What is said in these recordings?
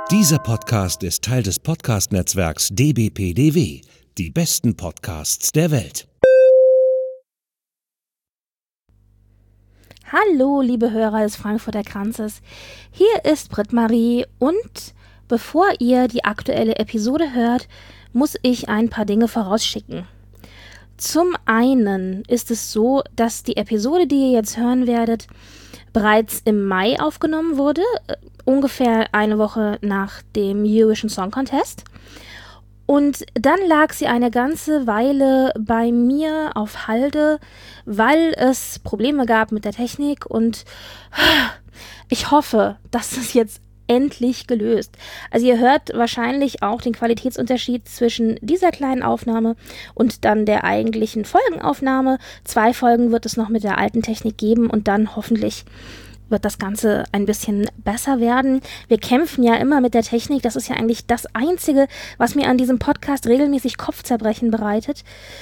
Dieser Podcast ist Teil des Podcast-Netzwerks dbpdw, die besten Podcasts der Welt. Hallo, liebe Hörer des Frankfurter Kranzes. Hier ist Britt-Marie und bevor ihr die aktuelle Episode hört, muss ich ein paar Dinge vorausschicken. Zum einen ist es so, dass die Episode, die ihr jetzt hören werdet, bereits im Mai aufgenommen wurde, ungefähr eine Woche nach dem Eurovision Song Contest. Und dann lag sie eine ganze Weile bei mir auf Halde, weil es Probleme gab mit der Technik und ich hoffe, dass das jetzt endlich gelöst. Also ihr hört wahrscheinlich auch den Qualitätsunterschied zwischen dieser kleinen Aufnahme und dann der eigentlichen Folgenaufnahme. 2 Folgen wird es noch mit der alten Technik geben und dann hoffentlich wird das Ganze ein bisschen besser werden. Wir kämpfen ja immer mit der Technik. Das ist ja eigentlich das Einzige, was mir an diesem Podcast regelmäßig Kopfzerbrechen bereitet.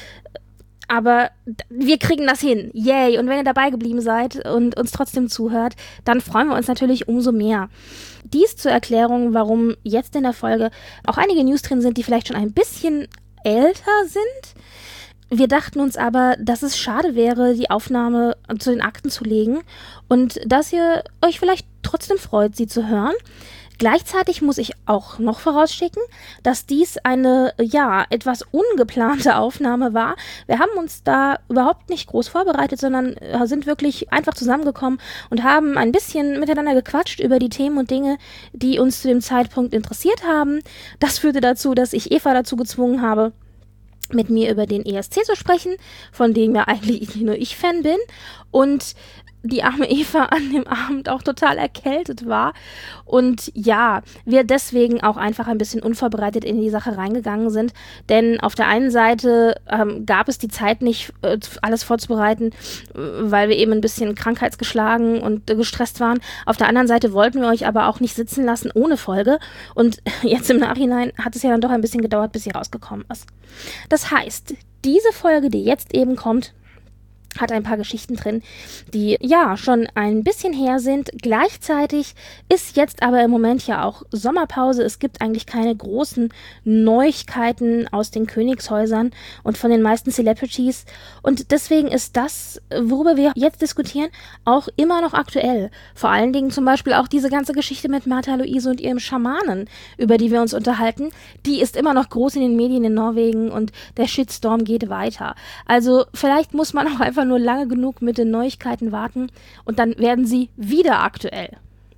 Aber wir kriegen das hin. Yay! Und wenn ihr dabei geblieben seid und uns trotzdem zuhört, dann freuen wir uns natürlich umso mehr. Dies zur Erklärung, warum jetzt in der Folge auch einige News drin sind, die vielleicht schon ein bisschen älter sind. Wir dachten uns aber, dass es schade wäre, die Aufnahme zu den Akten zu legen und dass ihr euch vielleicht trotzdem freut, sie zu hören. Gleichzeitig muss ich auch noch vorausschicken, dass dies eine, etwas ungeplante Aufnahme war. Wir haben uns da überhaupt nicht groß vorbereitet, sondern sind wirklich einfach zusammengekommen und haben ein bisschen miteinander gequatscht über die Themen und Dinge, die uns zu dem Zeitpunkt interessiert haben. Das führte dazu, dass ich Eva dazu gezwungen habe, mit mir über den ESC zu sprechen, von dem ja eigentlich nur ich Fan bin. Und die arme Eva an dem Abend auch total erkältet war. Und ja, wir deswegen auch einfach ein bisschen unvorbereitet in die Sache reingegangen sind. Denn auf der einen Seite gab es die Zeit nicht, alles vorzubereiten, weil wir eben ein bisschen krankheitsgeschlagen und gestresst waren. Auf der anderen Seite wollten wir euch aber auch nicht sitzen lassen ohne Folge. Und jetzt im Nachhinein hat es ja dann doch ein bisschen gedauert, bis sie rausgekommen ist. Das heißt, diese Folge, die jetzt eben kommt, hat ein paar Geschichten drin, die ja schon ein bisschen her sind. Gleichzeitig ist jetzt aber im Moment ja auch Sommerpause. Es gibt eigentlich keine großen Neuigkeiten aus den Königshäusern und von den meisten Celebrities. Und deswegen ist das, worüber wir jetzt diskutieren, auch immer noch aktuell. Vor allen Dingen zum Beispiel auch diese ganze Geschichte mit Märtha Louise und ihrem Schamanen, über die wir uns unterhalten. Die ist immer noch groß in den Medien in Norwegen und der Shitstorm geht weiter. Also vielleicht muss man auch einfach nur lange genug mit den Neuigkeiten warten und dann werden sie wieder aktuell.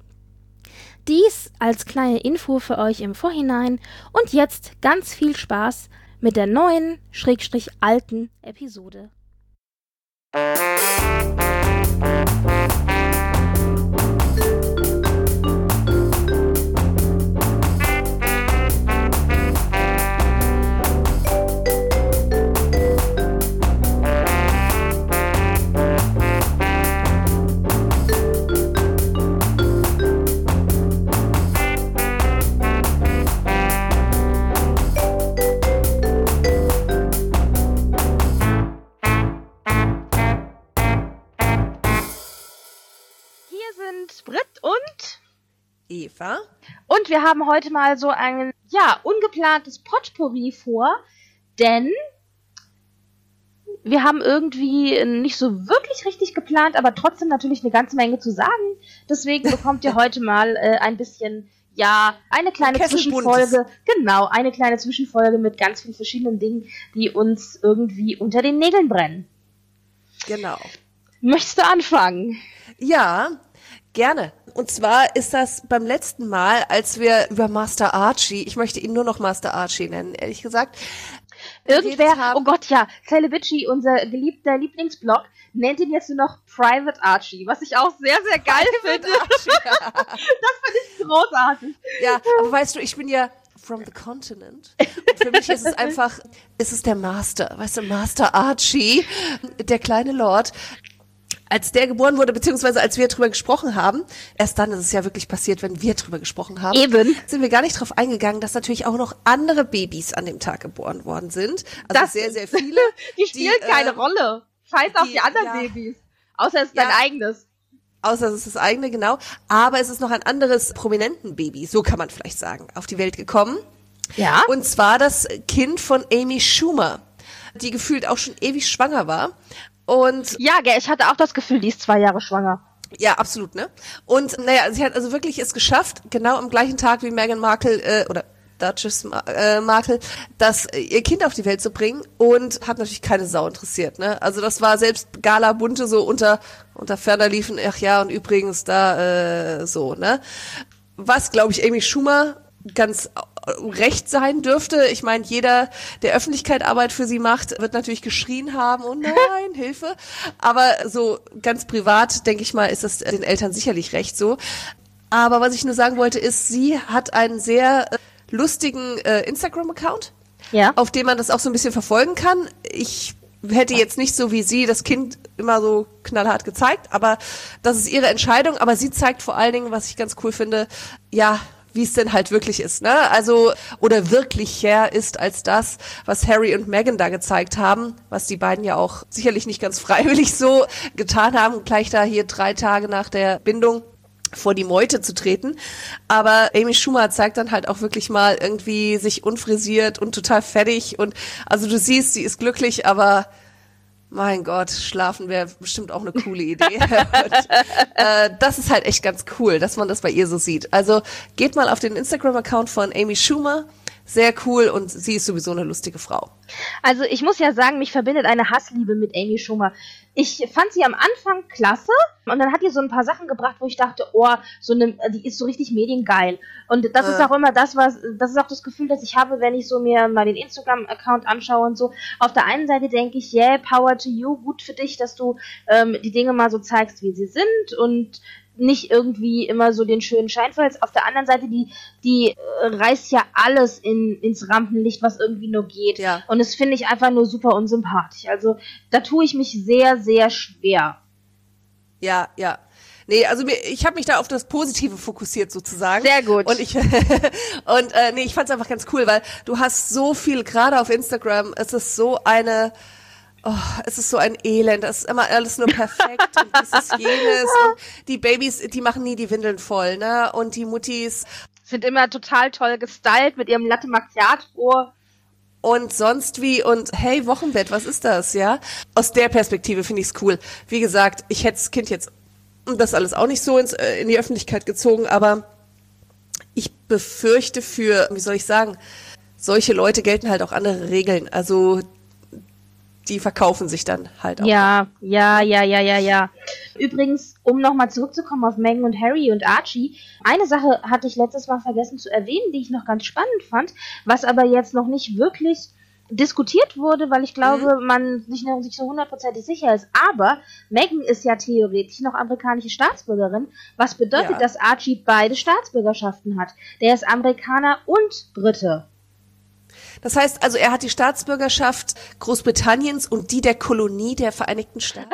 Dies als kleine Info für euch im Vorhinein und jetzt ganz viel Spaß mit der neuen, alten Episode. Britt und Eva. Und wir haben heute mal so ein, ungeplantes Potpourri vor, denn wir haben irgendwie nicht so wirklich richtig geplant, aber trotzdem natürlich eine ganze Menge zu sagen. Deswegen bekommt ihr heute mal ein bisschen, eine kleine Zwischenfolge. Genau, eine kleine Zwischenfolge mit ganz vielen verschiedenen Dingen, die uns irgendwie unter den Nägeln brennen. Genau. Möchtest du anfangen? Ja, gerne. Und zwar ist das beim letzten Mal, als wir über Master Archie, ich möchte ihn nur noch Master Archie nennen, ehrlich gesagt. Irgendwer, oh Gott, ja, Celebrity, unser geliebter Lieblingsblog, nennt ihn jetzt nur noch Private Archie, was ich auch sehr, sehr geil finde. Das finde ich großartig. Ja, aber weißt du, ich bin ja from the continent. Und für mich ist es einfach, ist es der Master, weißt du, Master Archie, der kleine Lord. Als der geboren wurde, beziehungsweise als wir drüber gesprochen haben, erst dann ist es ja wirklich passiert, wenn wir drüber gesprochen haben, sind wir gar nicht drauf eingegangen, dass natürlich auch noch andere Babys an dem Tag geboren worden sind. Also das sehr, sehr viele. Die spielen keine Rolle. Scheiß auf die anderen Babys. Außer es ist dein eigenes. außer es ist das eigene, genau. Aber es ist noch ein anderes Prominentenbaby, so kann man vielleicht sagen, auf die Welt gekommen. Ja. Und zwar das Kind von Amy Schumer, die gefühlt auch schon ewig schwanger war. Und ja, ich hatte auch das Gefühl, die ist 2 Jahre schwanger. ja, absolut, ne? Und naja, sie hat also wirklich es geschafft, genau am gleichen Tag wie Meghan Markle oder Duchess Markle, ihr Kind auf die Welt zu bringen, und hat natürlich keine Sau interessiert, ne? Also das war selbst Gala Bunte so unter ferner liefen, ach ja, und übrigens da so, ne? Was, glaube ich, Amy Schumer ganz recht sein dürfte. Ich meine, jeder, der Öffentlichkeit Arbeit für sie macht, wird natürlich geschrien haben, oh nein, Hilfe. Aber so ganz privat, denke ich mal, ist das den Eltern sicherlich recht so. Aber was ich nur sagen wollte, ist, sie hat einen sehr lustigen Instagram-Account, Ja. auf dem man das auch so ein bisschen verfolgen kann. Ich hätte jetzt nicht so wie sie das Kind immer so knallhart gezeigt, aber das ist ihre Entscheidung. Aber sie zeigt vor allen Dingen, was ich ganz cool finde, ja, wie es denn halt wirklich ist, ne? Also, oder wirklicher ist als das, was Harry und Meghan da gezeigt haben, was die beiden ja auch sicherlich nicht ganz freiwillig so getan haben, gleich da hier 3 Tage nach der Bindung vor die Meute zu treten. Aber Amy Schumer zeigt dann halt auch wirklich mal irgendwie sich unfrisiert und total fertig, und also du siehst, sie ist glücklich, aber mein Gott, schlafen wäre bestimmt auch eine coole Idee. Und, das ist halt echt ganz cool, dass man das bei ihr so sieht. Also geht mal auf den Instagram-Account von Amy Schumer. Sehr cool, und sie ist sowieso eine lustige Frau. Also ich muss ja sagen, mich verbindet eine Hassliebe mit Amy Schumer. Ich fand sie am Anfang klasse, und dann hat die so ein paar Sachen gebracht, wo ich dachte, oh, die ist so richtig mediengeil. Und das ist auch immer das ist auch das Gefühl, das ich habe, wenn ich so mir mal den Instagram-Account anschaue und so. Auf der einen Seite denke ich, yeah, power to you, gut für dich, dass du die Dinge mal so zeigst, wie sie sind, und nicht irgendwie immer so den schönen Schein verhältst. Auf der anderen Seite, die reißt ja alles ins Rampenlicht, was irgendwie nur geht. Ja. Und das finde ich einfach nur super unsympathisch. Also da tue ich mich sehr, sehr schwer. Ja, ja. Nee, also ich habe mich da auf das Positive fokussiert sozusagen. Sehr gut. Und ich fand's einfach ganz cool, weil du hast so viel, gerade auf Instagram, es ist so ein Elend, das ist immer alles nur perfekt und dieses jenes, und die Babys, die machen nie die Windeln voll, ne? Und die Muttis Sind immer total toll gestylt mit ihrem Latte Macchiato. und sonst wie, und hey, Wochenbett, was ist das, ja? Aus der Perspektive finde ich's cool. Wie gesagt, ich hätte das Kind jetzt das alles auch nicht so in die Öffentlichkeit gezogen, aber ich befürchte wie soll ich sagen, solche Leute gelten halt auch andere Regeln. Also die verkaufen sich dann halt auch. Ja. Übrigens, um nochmal zurückzukommen auf Meghan und Harry und Archie, eine Sache hatte ich letztes Mal vergessen zu erwähnen, die ich noch ganz spannend fand, was aber jetzt noch nicht wirklich diskutiert wurde, weil ich glaube, man sich noch nicht so 100% sicher ist. Aber Meghan ist ja theoretisch noch amerikanische Staatsbürgerin, was bedeutet, dass Archie beide Staatsbürgerschaften hat. Der ist Amerikaner und Brite. Das heißt also, er hat die Staatsbürgerschaft Großbritanniens und die der Kolonie der Vereinigten Staaten.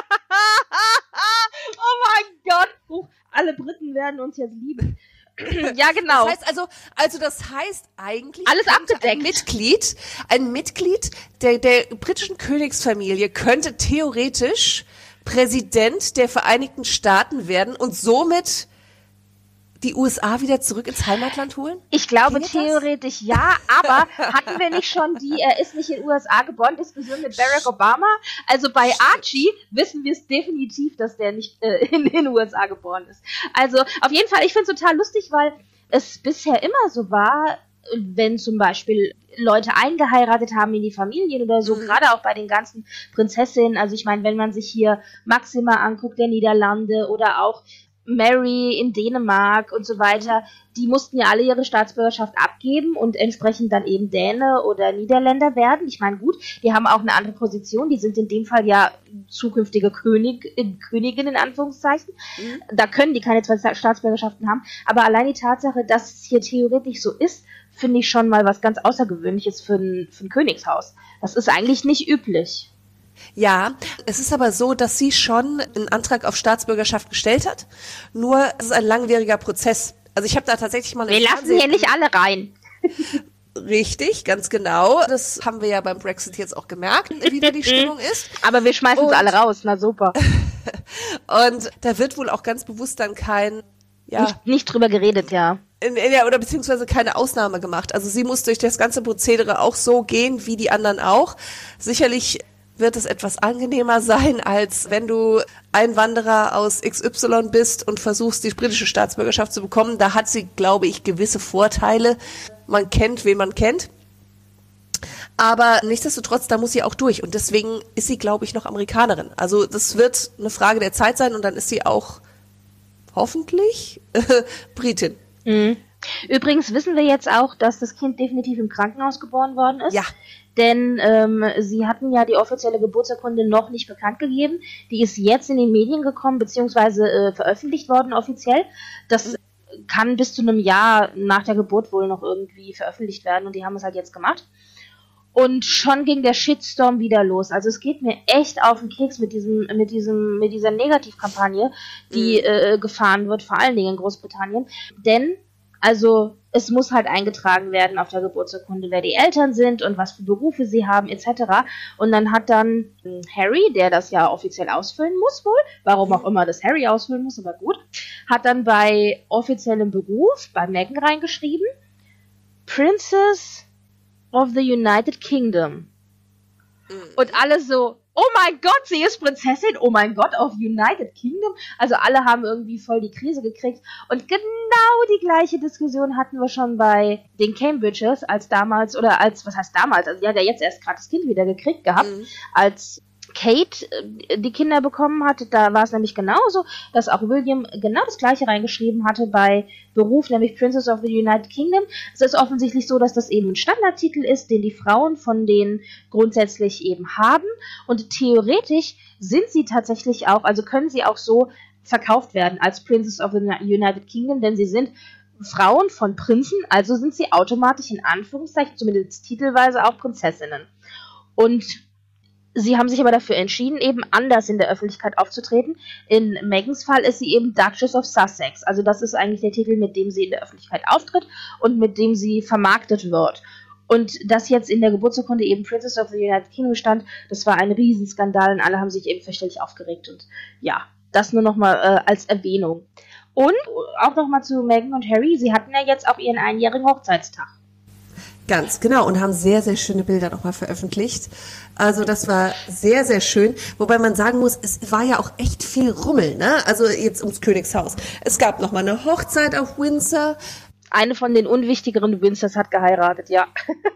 Oh mein Gott! Alle Briten werden uns jetzt lieben. Ja, genau. Das heißt eigentlich, alles abgedeckt. Ein Mitglied der britischen Königsfamilie könnte theoretisch Präsident der Vereinigten Staaten werden und somit die USA wieder zurück ins Heimatland holen? Ich glaube theoretisch ja, aber hatten wir nicht schon er ist nicht in den USA geboren, Diskussion mit Barack Obama? Also bei Archie wissen wir es definitiv, dass der nicht in den USA geboren ist. Also auf jeden Fall, ich finde es total lustig, weil es bisher immer so war, wenn zum Beispiel Leute eingeheiratet haben in die Familien oder so, gerade auch bei den ganzen Prinzessinnen, also ich meine, wenn man sich hier Maxima anguckt, der Niederlande, oder auch Mary in Dänemark und so weiter, die mussten ja alle ihre Staatsbürgerschaft abgeben und entsprechend dann eben Däne oder Niederländer werden. Ich meine, gut, die haben auch eine andere Position, die sind in dem Fall ja zukünftige Königin in Anführungszeichen. Da können die keine 2 Staatsbürgerschaften haben, aber allein die Tatsache, dass es hier theoretisch so ist, finde ich schon mal was ganz Außergewöhnliches für ein Königshaus. Das ist eigentlich nicht üblich. Ja, es ist aber so, dass sie schon einen Antrag auf Staatsbürgerschaft gestellt hat. Nur, es ist ein langwieriger Prozess. Also ich habe da tatsächlich mal... Wir lassen hier nicht alle rein. Richtig, ganz genau. Das haben wir ja beim Brexit jetzt auch gemerkt, wie da die Stimmung ist. Aber wir schmeißen sie alle raus, na super. Und da wird wohl auch ganz bewusst dann nicht drüber geredet, ja. Oder beziehungsweise keine Ausnahme gemacht. Also sie muss durch das ganze Prozedere auch so gehen, wie die anderen auch. Sicherlich wird es etwas angenehmer sein, als wenn du Einwanderer aus XY bist und versuchst, die britische Staatsbürgerschaft zu bekommen. Da hat sie, glaube ich, gewisse Vorteile. Man kennt, wen man kennt. Aber nichtsdestotrotz, da muss sie auch durch. Und deswegen ist sie, glaube ich, noch Amerikanerin. Also das wird eine Frage der Zeit sein und dann ist sie auch hoffentlich Britin. Mhm. Übrigens wissen wir jetzt auch, dass das Kind definitiv im Krankenhaus geboren worden ist. Ja. Denn sie hatten ja die offizielle Geburtsurkunde noch nicht bekannt gegeben. Die ist jetzt in den Medien gekommen, beziehungsweise veröffentlicht worden offiziell. Das kann bis zu einem Jahr nach der Geburt wohl noch irgendwie veröffentlicht werden und die haben es halt jetzt gemacht. Und schon ging der Shitstorm wieder los. Also es geht mir echt auf den Keks mit dieser Negativkampagne, die gefahren wird, vor allen Dingen in Großbritannien. Denn, also es muss halt eingetragen werden auf der Geburtsurkunde, wer die Eltern sind und was für Berufe sie haben, etc. Und dann hat dann Harry, der das ja offiziell ausfüllen muss wohl, warum auch immer das Harry ausfüllen muss, aber gut, hat dann bei offiziellem Beruf, bei Meghan reingeschrieben, Princess of the United Kingdom. Und alle so, oh mein Gott, sie ist Prinzessin, oh mein Gott, of United Kingdom. Also alle haben irgendwie voll die Krise gekriegt. Und genau die gleiche Diskussion hatten wir schon bei den Cambridges, was heißt damals, also die hat ja jetzt erst gerade das Kind wieder gekriegt gehabt, als Kate die Kinder bekommen hat, da war es nämlich genauso, dass auch William genau das gleiche reingeschrieben hatte bei Beruf, nämlich Princess of the United Kingdom. Es ist offensichtlich so, dass das eben ein Standardtitel ist, den die Frauen von denen grundsätzlich eben haben und theoretisch sind sie tatsächlich auch, also können sie auch so verkauft werden als Princess of the United Kingdom, denn sie sind Frauen von Prinzen, also sind sie automatisch in Anführungszeichen, zumindest titelweise auch Prinzessinnen. Und sie haben sich aber dafür entschieden, eben anders in der Öffentlichkeit aufzutreten. In Meghans Fall ist sie eben Duchess of Sussex. Also das ist eigentlich der Titel, mit dem sie in der Öffentlichkeit auftritt und mit dem sie vermarktet wird. Und dass jetzt in der Geburtsurkunde eben Princess of the United Kingdom stand, das war ein Riesenskandal und alle haben sich eben fürchterlich aufgeregt. Und ja, das nur nochmal als Erwähnung. Und auch nochmal zu Meghan und Harry, sie hatten ja jetzt auch ihren einjährigen Hochzeitstag. Ganz genau und haben sehr, sehr schöne Bilder nochmal veröffentlicht. Also das war sehr, sehr schön. Wobei man sagen muss, es war ja auch echt viel Rummel, ne? Also jetzt ums Königshaus. Es gab nochmal eine Hochzeit auf Windsor. Eine von den unwichtigeren Windsors hat geheiratet, ja.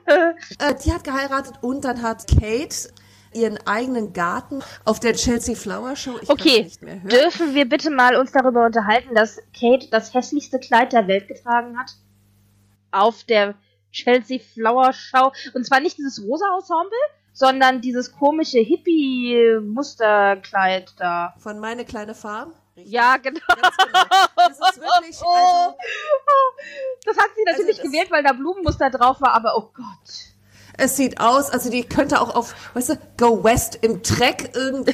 Die hat geheiratet und dann hat Kate ihren eigenen Garten auf der Chelsea Flower Show. Okay, dürfen wir bitte mal uns darüber unterhalten, dass Kate das hässlichste Kleid der Welt getragen hat? Auf der Chelsea Flower Show. Und zwar nicht dieses rosa Ensemble, sondern dieses komische Hippie-Musterkleid da. Von Meine kleine Farm? Richtig. Ja, genau. Ganz genau. Das ist wirklich, also, das hat sie natürlich gewählt, weil da Blumenmuster drauf war, aber oh Gott. Es sieht aus, also die könnte auch auf, weißt du, Go West im Treck irgendwie,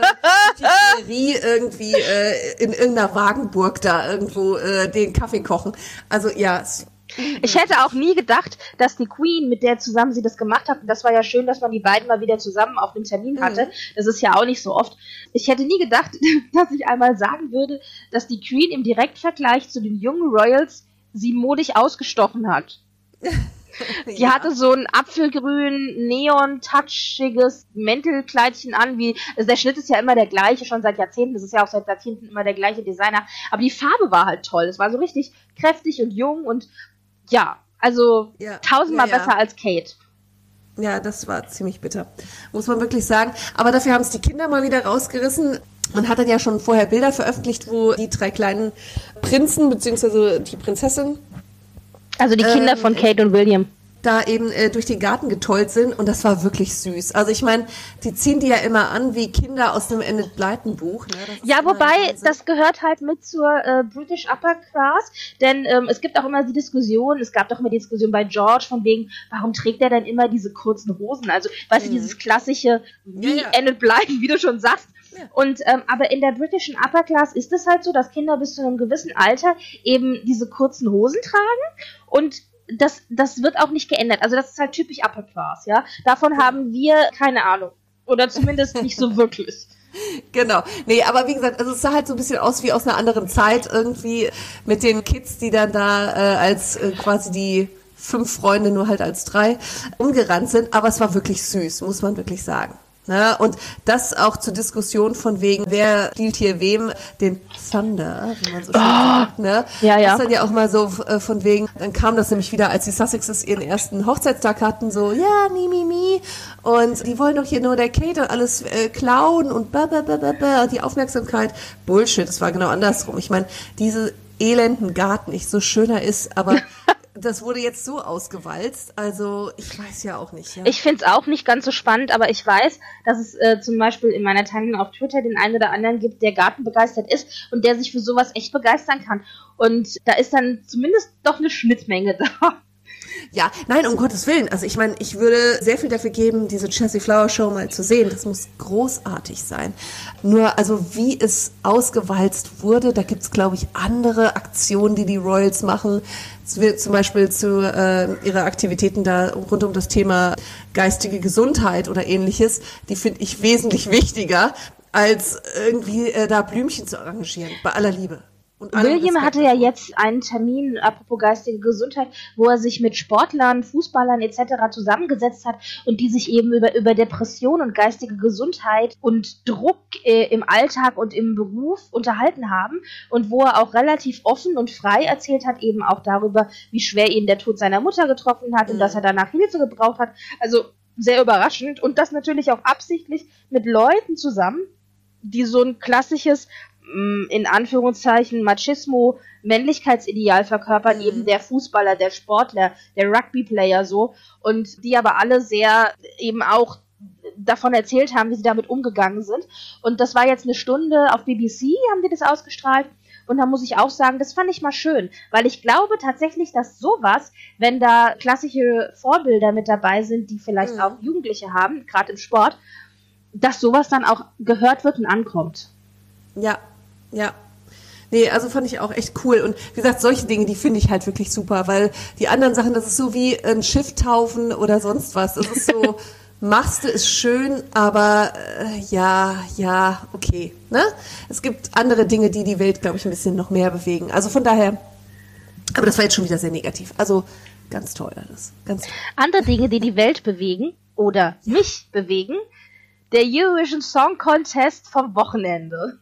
die irgendwie in irgendeiner Wagenburg da irgendwo den Kaffee kochen. Also ja, ich hätte auch nie gedacht, dass die Queen, mit der zusammen sie das gemacht hat, und das war ja schön, dass man die beiden mal wieder zusammen auf dem Termin hatte, das ist ja auch nicht so oft, ich hätte nie gedacht, dass ich einmal sagen würde, dass die Queen im Direktvergleich zu den jungen Royals sie modig ausgestochen hat. Die hatte so ein apfelgrün, neon-touchiges Mäntelkleidchen an, also der Schnitt ist ja immer der gleiche, schon seit Jahrzehnten, das ist ja auch seit Jahrzehnten immer der gleiche Designer, aber die Farbe war halt toll, es war so richtig kräftig und jung und ja, also tausendmal besser als Kate. Ja, das war ziemlich bitter, muss man wirklich sagen, aber dafür haben es die Kinder mal wieder rausgerissen. Man hat dann ja schon vorher Bilder veröffentlicht, wo die 3 kleinen Prinzen, beziehungsweise die Prinzessin, also die Kinder von Kate und William, da eben durch den Garten getollt sind und das war wirklich süß. Also ich meine, die ziehen die ja immer an wie Kinder aus einem Enid Blyton Buch. Ne? Ja, wobei, das gehört halt mit zur British Upper Class, denn es gibt auch immer die Diskussion, es gab doch immer die Diskussion bei George von wegen, warum trägt er denn immer diese kurzen Hosen? Also, weißt du, dieses klassische, wie Enid Blyton, wie du schon sagst. Ja. Und aber in der britischen Upper Class ist es halt so, dass Kinder bis zu einem gewissen Alter eben diese kurzen Hosen tragen und das wird auch nicht geändert. Also das ist halt typisch Upper Class, ja. Davon haben wir keine Ahnung. Oder zumindest nicht so wirklich. Genau. Nee, aber wie gesagt, also es sah halt so ein bisschen aus wie aus einer anderen Zeit irgendwie mit den Kids, die dann da als quasi die 5 Freunde nur halt als 3 umgerannt sind. Aber es war wirklich süß, muss man wirklich sagen. Ne? Und das auch zur Diskussion von wegen, wer spielt hier wem den Thunder, wie man so schön sagt. Ne? Ja, ja. Das dann ja auch mal so von wegen, dann kam das nämlich wieder, als die Sussexes ihren ersten Hochzeitstag hatten, so, ja, mi. Und die wollen doch hier nur der Kate alles klauen und die Aufmerksamkeit. Bullshit, das war genau andersrum. Ich meine, diese elenden Garten, nicht so schöner ist, aber das wurde jetzt so ausgewalzt, also ich weiß ja auch nicht. Ja. Ich finde es auch nicht ganz so spannend, aber ich weiß, dass es zum Beispiel in meiner Timeline auf Twitter den einen oder anderen gibt, der gartenbegeistert ist und der sich für sowas echt begeistern kann. Und da ist dann zumindest doch eine Schnittmenge da. Ja, nein, um Gottes Willen. Also ich meine, ich würde sehr viel dafür geben, diese Jessie Flower Show mal zu sehen. Das muss großartig sein. Nur, also wie es ausgewalzt wurde, da gibt's, glaube ich, andere Aktionen, die die Royals machen. Zum Beispiel zu ihre Aktivitäten da rund um das Thema geistige Gesundheit oder ähnliches. Die finde ich wesentlich wichtiger, als irgendwie da Blümchen zu arrangieren. Bei aller Liebe. William hatte ja jetzt einen Termin, apropos geistige Gesundheit, wo er sich mit Sportlern, Fußballern etc. zusammengesetzt hat und die sich eben über Depression und geistige Gesundheit und Druck im Alltag und im Beruf unterhalten haben und wo er auch relativ offen und frei erzählt hat, eben auch darüber, wie schwer ihn der Tod seiner Mutter getroffen hat und dass er danach Hilfe gebraucht hat. Also sehr überraschend und das natürlich auch absichtlich mit Leuten zusammen, die so ein klassisches in Anführungszeichen Machismo, Männlichkeitsideal verkörpern, eben der Fußballer, der Sportler, der Rugby-Player so und die aber alle sehr eben auch davon erzählt haben, wie sie damit umgegangen sind und das war jetzt eine Stunde auf BBC, haben die das ausgestrahlt und da muss ich auch sagen, das fand ich mal schön, weil ich glaube tatsächlich, dass sowas, wenn da klassische Vorbilder mit dabei sind, die vielleicht auch Jugendliche haben, gerade im Sport, dass sowas dann auch gehört wird und ankommt. Ja. Nee, also fand ich auch echt cool. Und wie gesagt, solche Dinge, die finde ich halt wirklich super, weil die anderen Sachen, das ist so wie ein Schiff taufen oder sonst was. Das ist so, machst du, ist schön, aber ja, okay. Ne? Es gibt andere Dinge, die die Welt, glaube ich, ein bisschen noch mehr bewegen. Also von daher, aber das war jetzt schon wieder sehr negativ. Also ganz toll alles. Ganz toll. Andere Dinge, die die Welt bewegen oder mich bewegen, der Eurovision Song Contest vom Wochenende.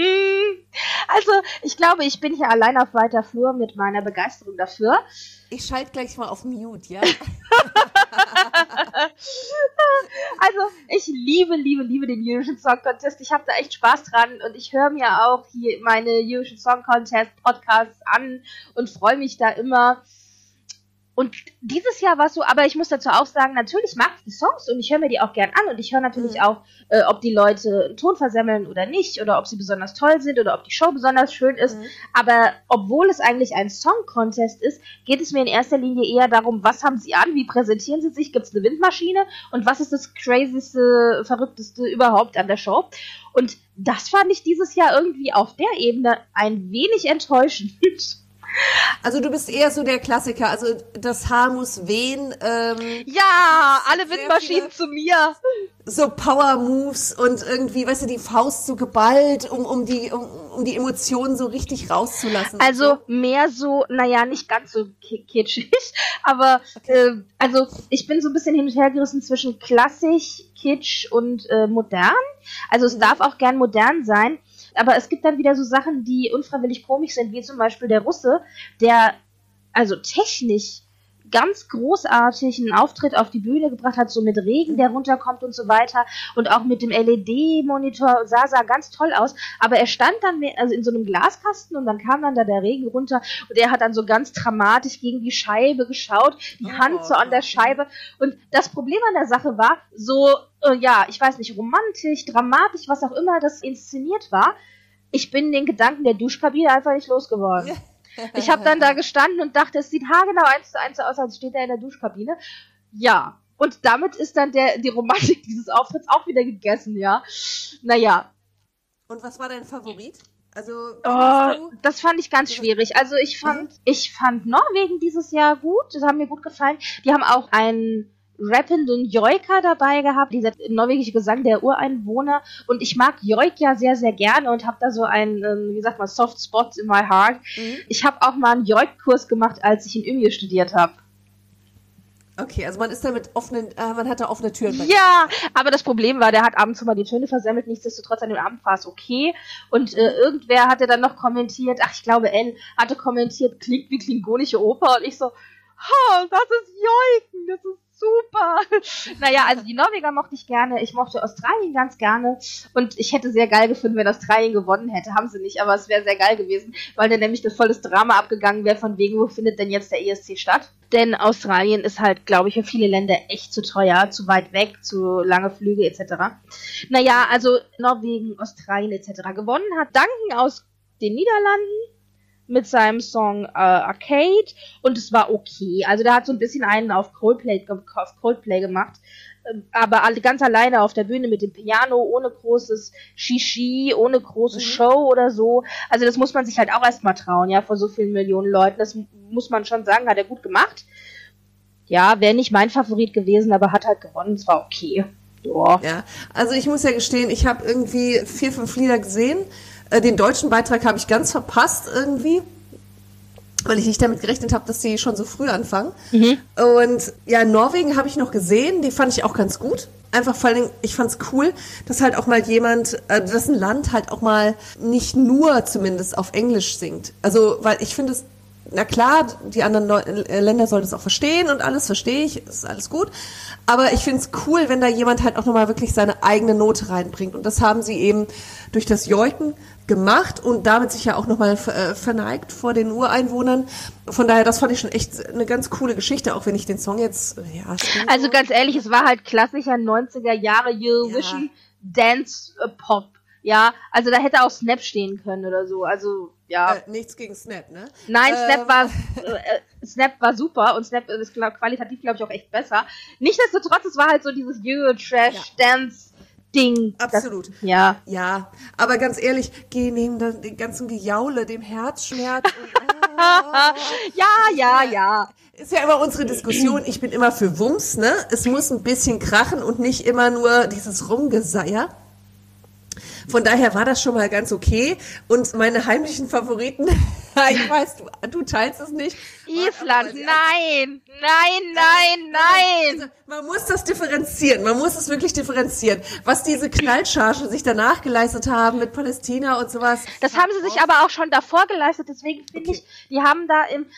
Also, ich glaube, ich bin hier allein auf weiter Flur mit meiner Begeisterung dafür. Ich schalte gleich mal auf Mute, ja? Also, ich liebe den Eurovision Song Contest. Ich habe da echt Spaß dran und ich höre mir auch hier meine Eurovision Song Contest Podcasts an und freue mich da immer. Und dieses Jahr war es so, aber ich muss dazu auch sagen, natürlich mag ich die Songs und ich höre mir die auch gern an und ich höre natürlich auch, ob die Leute einen Ton versemmeln oder nicht oder ob sie besonders toll sind oder ob die Show besonders schön ist. Aber obwohl es eigentlich ein Song-Contest ist, geht es mir in erster Linie eher darum, was haben sie an, wie präsentieren sie sich, gibt es eine Windmaschine und was ist das crazyste, verrückteste überhaupt an der Show. Und das fand ich dieses Jahr irgendwie auf der Ebene ein wenig enttäuschend. Also du bist eher so der Klassiker, also das Haar muss wehen. Ja, alle Windmaschinen zu mir. So Power-Moves und irgendwie, weißt du, die Faust so geballt, um die Emotionen so richtig rauszulassen. Also mehr so, naja, nicht ganz so kitschig, aber also ich bin so ein bisschen hin und her gerissen zwischen klassisch, kitsch und modern. Also es darf auch gern modern sein. Aber es gibt dann wieder so Sachen, die unfreiwillig komisch sind, wie zum Beispiel der Russe, der also technisch ganz großartig einen Auftritt auf die Bühne gebracht hat, so mit Regen, der runterkommt und so weiter und auch mit dem LED-Monitor sah ganz toll aus, aber er stand dann also in so einem Glaskasten und dann kam dann da der Regen runter und er hat dann so ganz dramatisch gegen die Scheibe geschaut, die Hand so an der Scheibe und das Problem an der Sache war, so, ja, ich weiß nicht, romantisch, dramatisch, was auch immer das inszeniert war, ich bin den Gedanken der Duschkabine einfach nicht losgeworden. Ich habe dann da gestanden und dachte, es sieht haargenau 1:1 aus, als steht er in der Duschkabine. Ja, und damit ist dann die Romantik dieses Auftritts auch wieder gegessen, ja. Naja. Und was war dein Favorit? Also das fand ich ganz schwierig. Also ich fand Norwegen dieses Jahr gut, das hat mir gut gefallen. Die haben auch ein rappenden Joika dabei gehabt, dieser norwegische Gesang der Ureinwohner. Und ich mag Joik ja sehr, sehr gerne und habe da so einen, wie sagt man, Soft Spot in my heart. Ich habe auch mal einen Joik-Kurs gemacht, als ich in Umeå studiert habe. Okay, also man ist da mit man hat da offene Türen. Ja, aber das Problem war, der hat abends immer die Töne versemmelt, nichtsdestotrotz an dem Abend war es okay. Und irgendwer hatte dann noch kommentiert, ich glaube N hatte kommentiert, klingt wie klingonische Oper. Und ich so, das ist Joiken, das ist super. Naja, also die Norweger mochte ich gerne, ich mochte Australien ganz gerne und ich hätte sehr geil gefunden, wenn Australien gewonnen hätte. Haben sie nicht, aber es wäre sehr geil gewesen, weil dann nämlich das volles Drama abgegangen wäre, von wegen, wo findet denn jetzt der ESC statt? Denn Australien ist halt, glaube ich, für viele Länder echt zu teuer, zu weit weg, zu lange Flüge etc. Naja, also Norwegen, Australien etc. gewonnen hat Duncan aus den Niederlanden mit seinem Song Arcade und es war okay. Also der hat so ein bisschen einen auf Coldplay gemacht, aber ganz alleine auf der Bühne mit dem Piano, ohne großes Shishi, ohne große Show oder so. Also das muss man sich halt auch erstmal trauen, ja, vor so vielen Millionen Leuten. Das muss man schon sagen, hat er gut gemacht. Ja, wäre nicht mein Favorit gewesen, aber hat halt gewonnen, es war okay. Joa. Ja, also ich muss ja gestehen, ich habe irgendwie 4, 5 Lieder gesehen. Den deutschen Beitrag habe ich ganz verpasst irgendwie, weil ich nicht damit gerechnet habe, dass die schon so früh anfangen. Und ja, Norwegen habe ich noch gesehen, die fand ich auch ganz gut. Einfach vor allen Dingen, ich fand es cool, dass halt auch mal jemand, dass ein Land halt auch mal nicht nur zumindest auf Englisch singt. Also, weil ich finde es, na klar, die anderen Länder sollen es auch verstehen und alles verstehe ich, ist alles gut. Aber ich finde es cool, wenn da jemand halt auch nochmal wirklich seine eigene Note reinbringt. Und das haben sie eben durch das Joiken gemacht und damit sich ja auch nochmal verneigt vor den Ureinwohnern. Von daher, das fand ich schon echt eine ganz coole Geschichte, auch wenn ich den Song jetzt, ja. Also ganz ehrlich, es war halt klassischer 90er Jahre Eurovision Dance Pop. Ja, also da hätte auch Snap stehen können oder so, also, ja. Nichts gegen Snap, ne? Nein, Snap war super und Snap ist qualitativ, glaube ich, auch echt besser. Nichtsdestotrotz, es war halt so dieses Euro-Trash-Dance-Ding. Absolut. Ja. Ja, aber ganz ehrlich, geh neben den ganzen Gejaule, dem Herzschmerz und, Ja. Ist ja immer unsere Diskussion, ich bin immer für Wumms, ne? Es muss ein bisschen krachen und nicht immer nur dieses Rumgeseier. Von daher war das schon mal ganz okay. Und meine heimlichen Favoriten, ich weiß, du teilst es nicht. Island, nein. Also, man muss das differenzieren. Man muss es wirklich differenzieren. Was diese Knallchargen sich danach geleistet haben mit Palästina und sowas. Das haben sie sich aber auch schon davor geleistet. Deswegen finde ich, die haben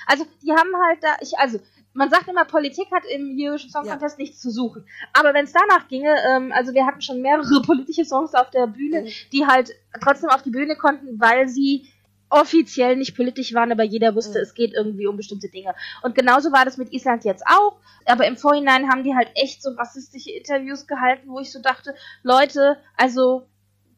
man sagt immer, Politik hat im Eurovision Song Contest nichts zu suchen. Aber wenn es danach ginge, also wir hatten schon mehrere politische Songs auf der Bühne, die halt trotzdem auf die Bühne konnten, weil sie offiziell nicht politisch waren, aber jeder wusste, es geht irgendwie um bestimmte Dinge. Und genauso war das mit Island jetzt auch. Aber im Vorhinein haben die halt echt so rassistische Interviews gehalten, wo ich so dachte, Leute, also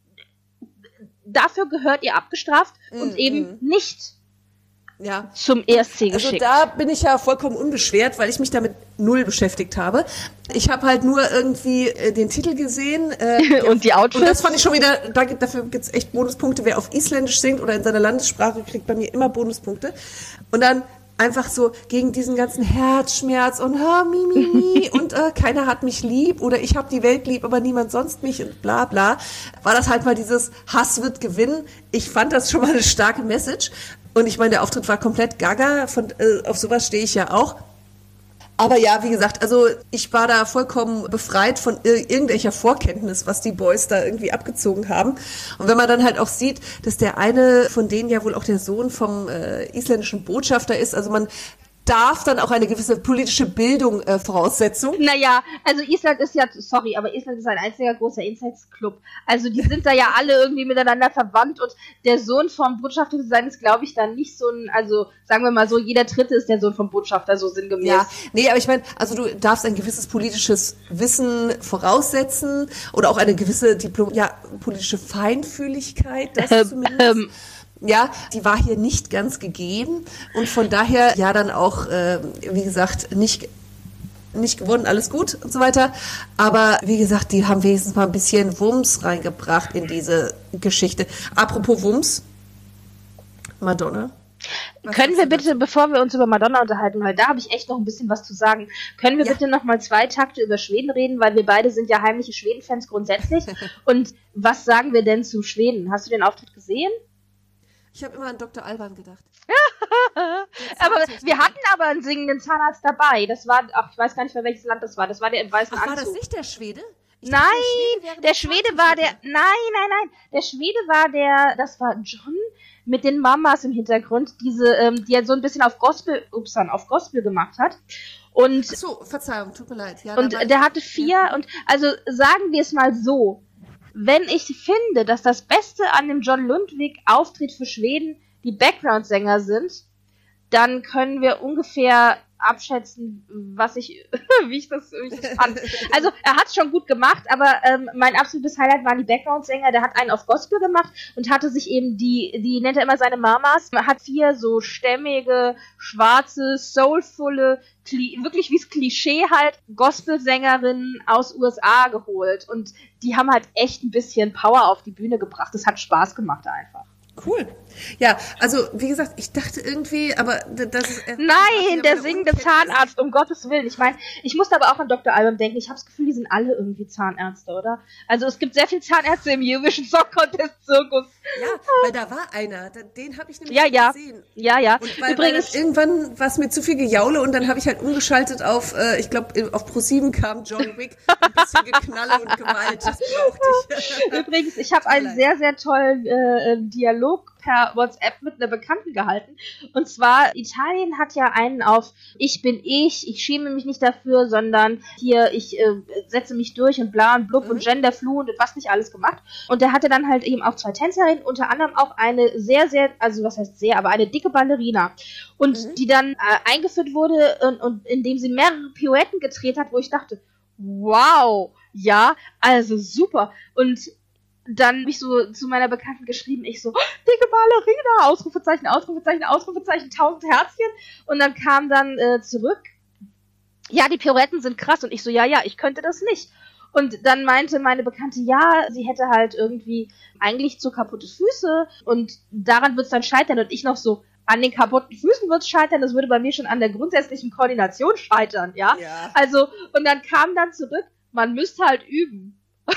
dafür gehört ihr abgestraft und eben nicht zum ESC geschickt. Also da bin ich ja vollkommen unbeschwert, weil ich mich damit null beschäftigt habe. Ich habe halt nur irgendwie den Titel gesehen. Und die Outfits. Und das fand ich schon wieder, dafür gibt's echt Bonuspunkte. Wer auf Isländisch singt oder in seiner Landessprache, kriegt bei mir immer Bonuspunkte. Und dann einfach so gegen diesen ganzen Herzschmerz und und keiner hat mich lieb oder ich habe die Welt lieb, aber niemand sonst mich und bla bla, war das halt mal dieses Hass wird gewinnen. Ich fand das schon mal eine starke Message. Und ich meine, der Auftritt war komplett gaga, auf sowas stehe ich ja auch. Aber ja, wie gesagt, also ich war da vollkommen befreit von irgendwelcher Vorkenntnis, was die Boys da irgendwie abgezogen haben. Und wenn man dann halt auch sieht, dass der eine von denen ja wohl auch der Sohn vom isländischen Botschafter ist, also man darf dann auch eine gewisse politische Bildung Voraussetzung. Naja, also Island ist aber Island ist ein einziger großer Incest-Club. Also die sind da ja alle irgendwie miteinander verwandt und der Sohn vom Botschafter zu sein ist, glaube ich, dann nicht so ein, also sagen wir mal so, jeder Dritte ist der Sohn vom Botschafter, so sinngemäß. Ja, nee, aber ich meine, also du darfst ein gewisses politisches Wissen voraussetzen oder auch eine gewisse politische Feinfühligkeit, das zumindest. Ja, die war hier nicht ganz gegeben und von daher ja dann auch, wie gesagt, nicht gewonnen, alles gut und so weiter. Aber wie gesagt, die haben wenigstens mal ein bisschen Wumms reingebracht in diese Geschichte. Apropos Wumms, Madonna. Können wir bitte, bevor wir uns über Madonna unterhalten, weil da habe ich echt noch ein bisschen was zu sagen, können wir bitte noch mal 2 Takte über Schweden reden, weil wir beide sind ja heimliche Schweden-Fans grundsätzlich. Und was sagen wir denn zu Schweden? Hast du den Auftritt gesehen? Ich habe immer an Dr. Alban gedacht. Aber wir hatten aber einen singenden Zahnarzt dabei. Das war, ich weiß gar nicht, für welches Land das war. Das war der im weißen Anzug. War das nicht der Schwede? Nein, der Schwede war der, nein. Der Schwede war das war John mit den Mamas im Hintergrund, die er so ein bisschen auf Gospel gemacht hat. Und ach so, Verzeihung, tut mir leid. Ja, und der hatte 4 und, also sagen wir es mal so, wenn ich finde, dass das Beste an dem John Lundvik-Auftritt für Schweden die Background-Sänger sind, dann können wir ungefähr abschätzen, wie ich das fand. Also, er hat es schon gut gemacht, aber mein absolutes Highlight waren die Background-Sänger. Der hat einen auf Gospel gemacht und hatte sich eben die nennt er immer seine Mamas, hat 4 so stämmige, schwarze, soulvolle, wirklich wie's Klischee halt, Gospelsängerinnen aus USA geholt. Und die haben halt echt ein bisschen Power auf die Bühne gebracht. Das hat Spaß gemacht einfach. Cool. Ja, also wie gesagt, ich dachte irgendwie, aber das ist... Nein, der singende Zahnarzt, um Gottes Willen. Ich meine, ich musste aber auch an Dr. Alban denken. Ich habe das Gefühl, die sind alle irgendwie Zahnärzte, oder? Also es gibt sehr viele Zahnärzte im Eurovision Song Contest Zirkus. Ja, weil da war einer, den habe ich nämlich gesehen. Ja. Und übrigens, irgendwann war es mir zu viel Gejaule und dann habe ich halt umgeschaltet auf, ich glaube, auf Pro7 kam John Wick, ein bisschen Geknalle und Gewalt, das brauchte ich. Übrigens, ich habe einen sehr, sehr tollen Dialog per WhatsApp mit einer Bekannten gehalten. Und zwar, Italien hat ja einen auf Ich bin ich schäme mich nicht dafür, sondern hier, ich setze mich durch und bla und blub und genderfluent und was nicht alles gemacht. Und der hatte dann halt eben auch 2 Tänzerinnen, unter anderem auch eine sehr, sehr, also was heißt sehr, aber eine dicke Ballerina. Und die dann eingeführt wurde und indem sie mehrere Pirouetten gedreht hat, wo ich dachte, wow, ja, also super. Und dann habe ich so zu meiner Bekannten geschrieben, ich so, dicke Ballerina, Ausrufezeichen, Ausrufezeichen, Ausrufezeichen, 1000 Herzchen. Und dann kam dann zurück, ja, die Pirouetten sind krass. Und ich so, ja, ich könnte das nicht. Und dann meinte meine Bekannte, ja, sie hätte halt irgendwie eigentlich zu kaputte Füße und daran wird's dann scheitern. Und ich noch so, an den kaputten Füßen wird's scheitern, das würde bei mir schon an der grundsätzlichen Koordination scheitern, ja. Also, und dann kam dann zurück, man müsste halt üben.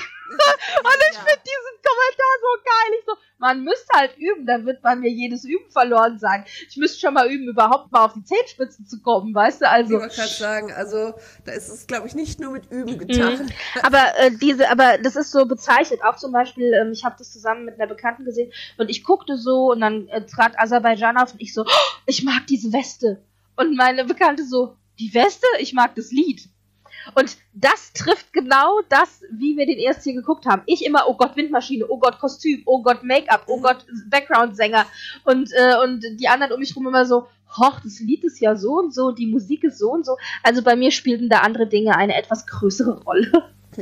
Und ich finde diesen Kommentar so geil. Ich so, man müsste halt üben, dann wird bei mir jedes Üben verloren sein. Ich müsste schon mal üben, überhaupt mal auf die Zehenspitzen zu kommen, weißt du? Also, ich wollte gerade sagen, also da ist es, glaube ich, nicht nur mit Üben getan. Aber das ist so bezeichnet. Auch zum Beispiel, ich habe das zusammen mit einer Bekannten gesehen und ich guckte so und dann trat Aserbaidschan auf und ich so, oh, ich mag diese Weste. Und meine Bekannte so, die Weste? Ich mag das Lied. Und das trifft genau das, wie wir den ESC geguckt haben. Ich immer, oh Gott, Windmaschine, oh Gott, Kostüm, oh Gott, Make-up, oh Gott, Background-Sänger. Und die anderen um mich rum immer so, hoch, das Lied ist ja so und so, die Musik ist so und so. Also bei mir spielten da andere Dinge eine etwas größere Rolle.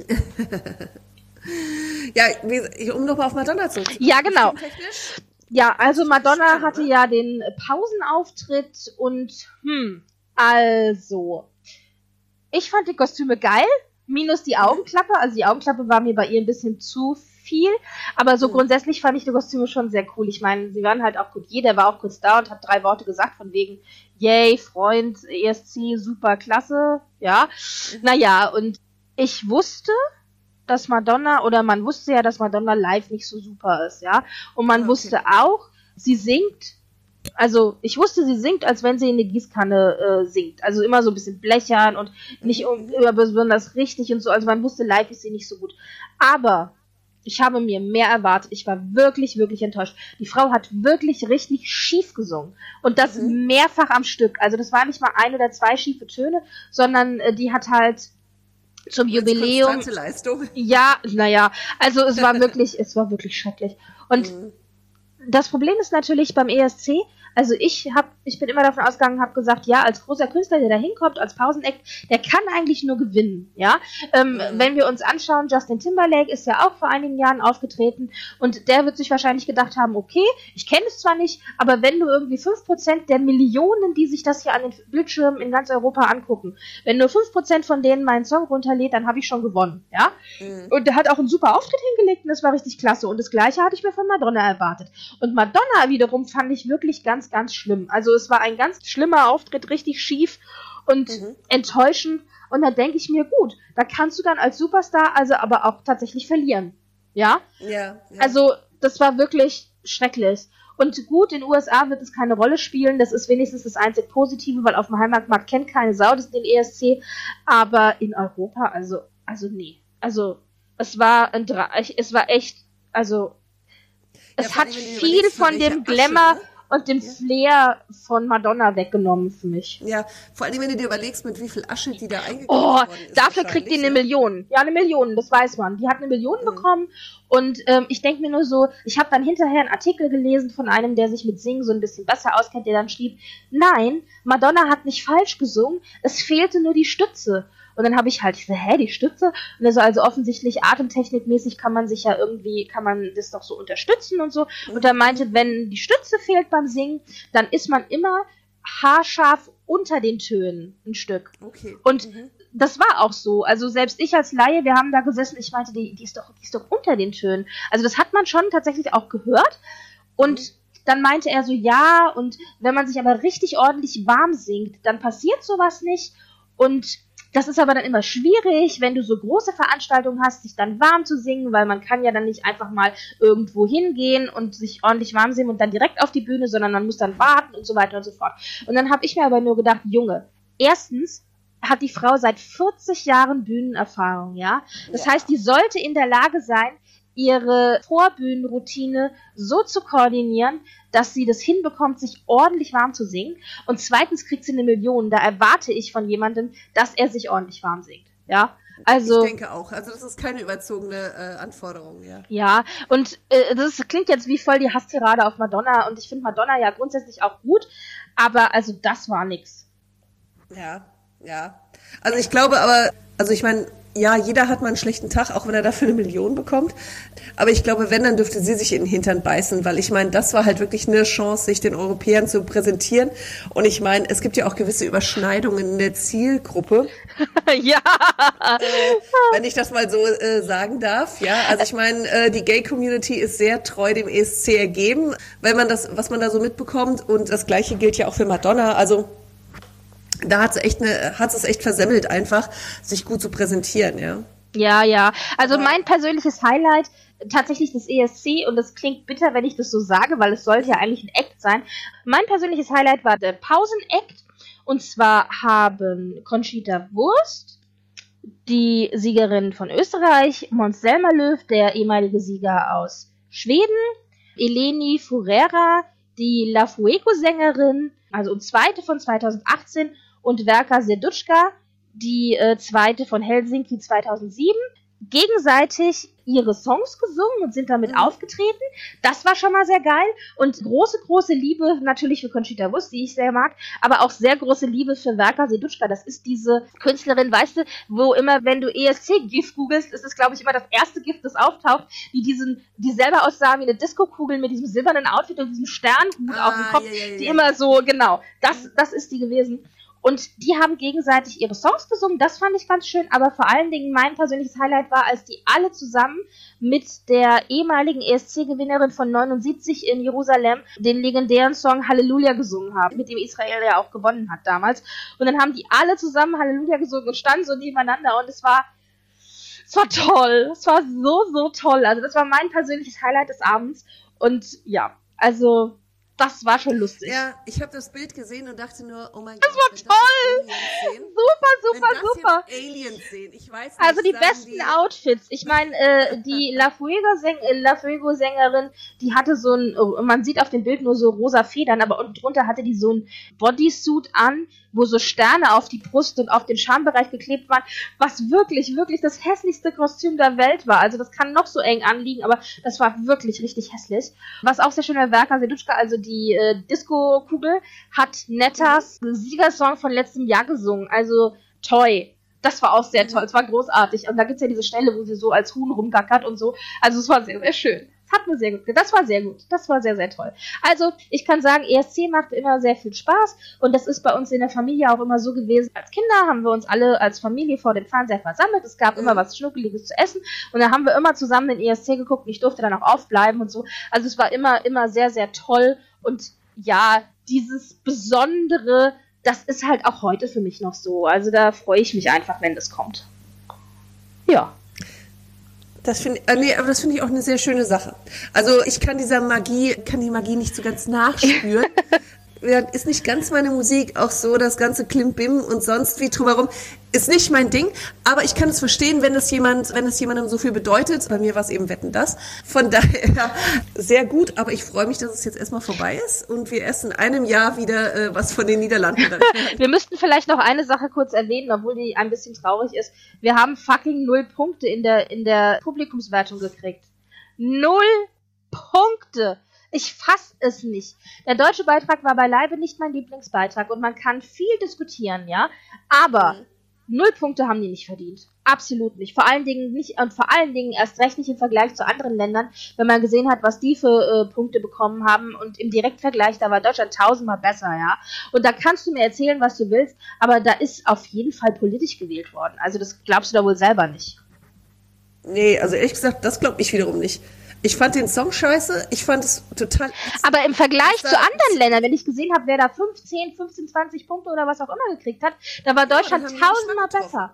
Ja, um nochmal auf Madonna zurückzukommen. Ja, genau. Ja, also Madonna hatte ja den Pausenauftritt und, also... Ich fand die Kostüme geil, minus die Augenklappe. Also die Augenklappe war mir bei ihr ein bisschen zu viel. Aber so grundsätzlich fand ich die Kostüme schon sehr cool. Ich meine, sie waren halt auch gut. Jeder war auch kurz da und hat 3 Worte gesagt von wegen, yay, Freund, ESC, super, klasse. Ja, naja, und ich wusste, dass Madonna, oder man wusste ja, dass Madonna live nicht so super ist, ja. Und man wusste auch, sie singt. Also, ich wusste, sie singt, als wenn sie in eine Gießkanne singt. Also immer so ein bisschen blechern und nicht besonders richtig und so. Also man wusste, live ist sie nicht so gut. Aber ich habe mir mehr erwartet. Ich war wirklich, wirklich enttäuscht. Die Frau hat wirklich richtig schief gesungen. Und das mehrfach am Stück. Also das war nicht mal 1 oder 2 schiefe Töne, sondern die hat halt zum Jubiläum... Konstante Leistung. Ja, naja. Also es war wirklich schrecklich. Und das Problem ist natürlich beim ESC, also ich bin immer davon ausgegangen, habe gesagt, ja, als großer Künstler, der da hinkommt, als Pausenact, der kann eigentlich nur gewinnen, ja. Wenn wir uns anschauen, Justin Timberlake ist ja auch vor einigen Jahren aufgetreten und der wird sich wahrscheinlich gedacht haben, okay, ich kenne es zwar nicht, aber wenn du irgendwie 5% der Millionen, die sich das hier an den Bildschirmen in ganz Europa angucken, wenn nur 5% von denen meinen Song runterlädt, dann habe ich schon gewonnen, ja. Und der hat auch einen super Auftritt hingelegt und das war richtig klasse und das Gleiche hatte ich mir von Madonna erwartet. Und Madonna wiederum fand ich wirklich ganz ganz, ganz schlimm. Also es war ein ganz schlimmer Auftritt, richtig schief und enttäuschend. Und da denke ich mir, gut, da kannst du dann als Superstar also aber auch tatsächlich verlieren. Ja? Ja. Also das war wirklich schrecklich. Und gut, in den USA wird es keine Rolle spielen. Das ist wenigstens das einzig Positive, weil auf dem Heimatmarkt kennt keine Sau den ESC. Aber in Europa, also nee. Also es war echt, also es hat viel von dem Glamour und dem Flair von Madonna weggenommen für mich. Ja, vor allem, wenn du dir überlegst, mit wie viel Asche die da eingekauft worden ist. Dafür kriegt die 1 Million. Ja, 1 Million, das weiß man. Die hat 1 Million bekommen und ich denke mir nur so, ich habe dann hinterher einen Artikel gelesen von einem, der sich mit Singen so ein bisschen besser auskennt, der dann schrieb, nein, Madonna hat nicht falsch gesungen, es fehlte nur die Stütze. Und dann habe ich halt gesagt, die Stütze? Und also offensichtlich atemtechnikmäßig kann man das doch so unterstützen und so. Und er meinte, wenn die Stütze fehlt beim Singen, dann ist man immer haarscharf unter den Tönen ein Stück. Okay. Und das war auch so. Also selbst ich als Laie, wir haben da gesessen, ich meinte, die ist doch unter den Tönen. Also das hat man schon tatsächlich auch gehört. Und dann meinte er so, ja, und wenn man sich aber richtig ordentlich warm singt, dann passiert sowas nicht. Und das ist aber dann immer schwierig, wenn du so große Veranstaltungen hast, sich dann warm zu singen, weil man kann ja dann nicht einfach mal irgendwo hingehen und sich ordentlich warm singen und dann direkt auf die Bühne, sondern man muss dann warten und so weiter und so fort. Und dann habe ich mir aber nur gedacht, Junge, erstens hat die Frau seit 40 Jahren Bühnenerfahrung, ja? Das heißt, die sollte in der Lage sein, ihre Vorbühnenroutine so zu koordinieren, dass sie das hinbekommt, sich ordentlich warm zu singen. Und zweitens kriegt sie 1 Million. Da erwarte ich von jemandem, dass er sich ordentlich warm singt. Ja, also. Ich denke auch. Also das ist keine überzogene Anforderung, ja. Ja, und das klingt jetzt wie voll die Hasstirade auf Madonna. Und ich finde Madonna ja grundsätzlich auch gut. Aber also das war nix. Ja. Also ich glaube aber, ich meine, ja, jeder hat mal einen schlechten Tag, auch wenn er dafür 1 Million bekommt. Aber ich glaube, wenn, dann dürfte sie sich in den Hintern beißen, weil ich meine, das war halt wirklich eine Chance, sich den Europäern zu präsentieren. Und ich meine, es gibt ja auch gewisse Überschneidungen in der Zielgruppe. Ja. Wenn ich das mal so sagen darf, ja. Also ich meine, die Gay-Community ist sehr treu dem ESC ergeben, weil man das, was man da so mitbekommt. Und das Gleiche gilt ja auch für Madonna. Also da hat es echt versemmelt, einfach sich gut zu präsentieren, ja. Ja. Also mein persönliches Highlight tatsächlich des ESC, und das klingt bitter, wenn ich das so sage, weil es sollte ja eigentlich ein Act sein. Mein persönliches Highlight war der Pausen-Act, und zwar haben Conchita Wurst, die Siegerin von Österreich, Måns Zelmerlöw, der ehemalige Sieger aus Schweden, Eleni Foureira, die La Fuego-Sängerin, also zweite von 2018, und Verka Serduchka, die zweite von Helsinki 2007, gegenseitig ihre Songs gesungen und sind damit aufgetreten. Das war schon mal sehr geil. Und große Liebe natürlich für Conchita Wurst, die ich sehr mag, aber auch sehr große Liebe für Verka Serduchka. Das ist diese Künstlerin, weißt du, wo immer, wenn du ESC-GIF googelst, ist es, glaube ich, immer das erste GIF, das auftaucht, die selber aussah wie eine Disco-Kugel mit diesem silbernen Outfit und diesem Sternhut auf dem Kopf, die immer so, genau, das ist die gewesen. Und die haben gegenseitig ihre Songs gesungen, das fand ich ganz schön, aber vor allen Dingen mein persönliches Highlight war, als die alle zusammen mit der ehemaligen ESC-Gewinnerin von 79 in Jerusalem den legendären Song Halleluja gesungen haben, mit dem Israel ja auch gewonnen hat damals. Und dann haben die alle zusammen Halleluja gesungen und standen so nebeneinander, und es war toll. Es war so toll. Also das war mein persönliches Highlight des Abends. Und ja, also das war schon lustig. Ja, ich habe das Bild gesehen und dachte nur, oh mein Gott. Das war toll! Super. Aliens sehen. Ich weiß nicht, also die besten Outfits. Ich meine, die La Fuego-Sängerin, die hatte so ein, man sieht auf dem Bild nur so rosa Federn, aber unten drunter hatte die so ein Bodysuit an, wo so Sterne auf die Brust und auf den Schambereich geklebt waren, was wirklich das hässlichste Kostüm der Welt war. Also das kann noch so eng anliegen, aber das war wirklich richtig hässlich. Was auch sehr schön war, Verka Serduchka, also die Disco-Kugel, hat Nettas Siegersong von letztem Jahr gesungen, also Toy. Das war auch sehr toll, es war großartig. Und da gibt's ja diese Stelle, wo sie so als Huhn rumgackert und so. Also es war sehr, sehr schön. Hat mir sehr gut gefallen. Das war sehr gut. Das war sehr, sehr toll. Also, ich kann sagen, ESC macht immer sehr viel Spaß. Und das ist bei uns in der Familie auch immer so gewesen. Als Kinder haben wir uns alle als Familie vor dem Fernseher versammelt. Es gab immer was Schnuckeliges zu essen. Und dann haben wir immer zusammen den ESC geguckt. Und ich durfte dann auch aufbleiben und so. Also, es war immer sehr, sehr toll. Und ja, dieses Besondere, das ist halt auch heute für mich noch so. Also da freue ich mich einfach, wenn das kommt. Ja. Aber das finde ich auch eine sehr schöne Sache. Also ich kann die Magie nicht so ganz nachspüren. Ist nicht ganz meine Musik, auch so das ganze Klimbim und sonst wie drumherum, ist nicht mein Ding, aber ich kann es verstehen, wenn es jemandem so viel bedeutet. Bei mir war es eben Wetten, das. Von daher sehr gut, aber ich freue mich, dass es jetzt erstmal vorbei ist und wir erst in einem Jahr wieder was von den Niederlanden dann hören. Wir müssten vielleicht noch eine Sache kurz erwähnen, obwohl die ein bisschen traurig ist. Wir haben fucking 0 Punkte in der Publikumswertung gekriegt. 0 Punkte! Ich fass es nicht. Der deutsche Beitrag war beileibe nicht mein Lieblingsbeitrag und man kann viel diskutieren, ja, aber 0 Punkte haben die nicht verdient. Absolut nicht. Vor allen Dingen erst recht nicht im Vergleich zu anderen Ländern, wenn man gesehen hat, was die für Punkte bekommen haben und im Direktvergleich, da war Deutschland 1000-mal besser, ja. Und da kannst du mir erzählen, was du willst, aber da ist auf jeden Fall politisch gewählt worden. Also das glaubst du da wohl selber nicht. Nee, also ehrlich gesagt, das glaube ich wiederum nicht. Ich fand den Song scheiße, ich fand es total... Aber im Vergleich zu anderen Ländern, wenn ich gesehen habe, wer da 15, 20 Punkte oder was auch immer gekriegt hat, da war Deutschland 1000-mal besser.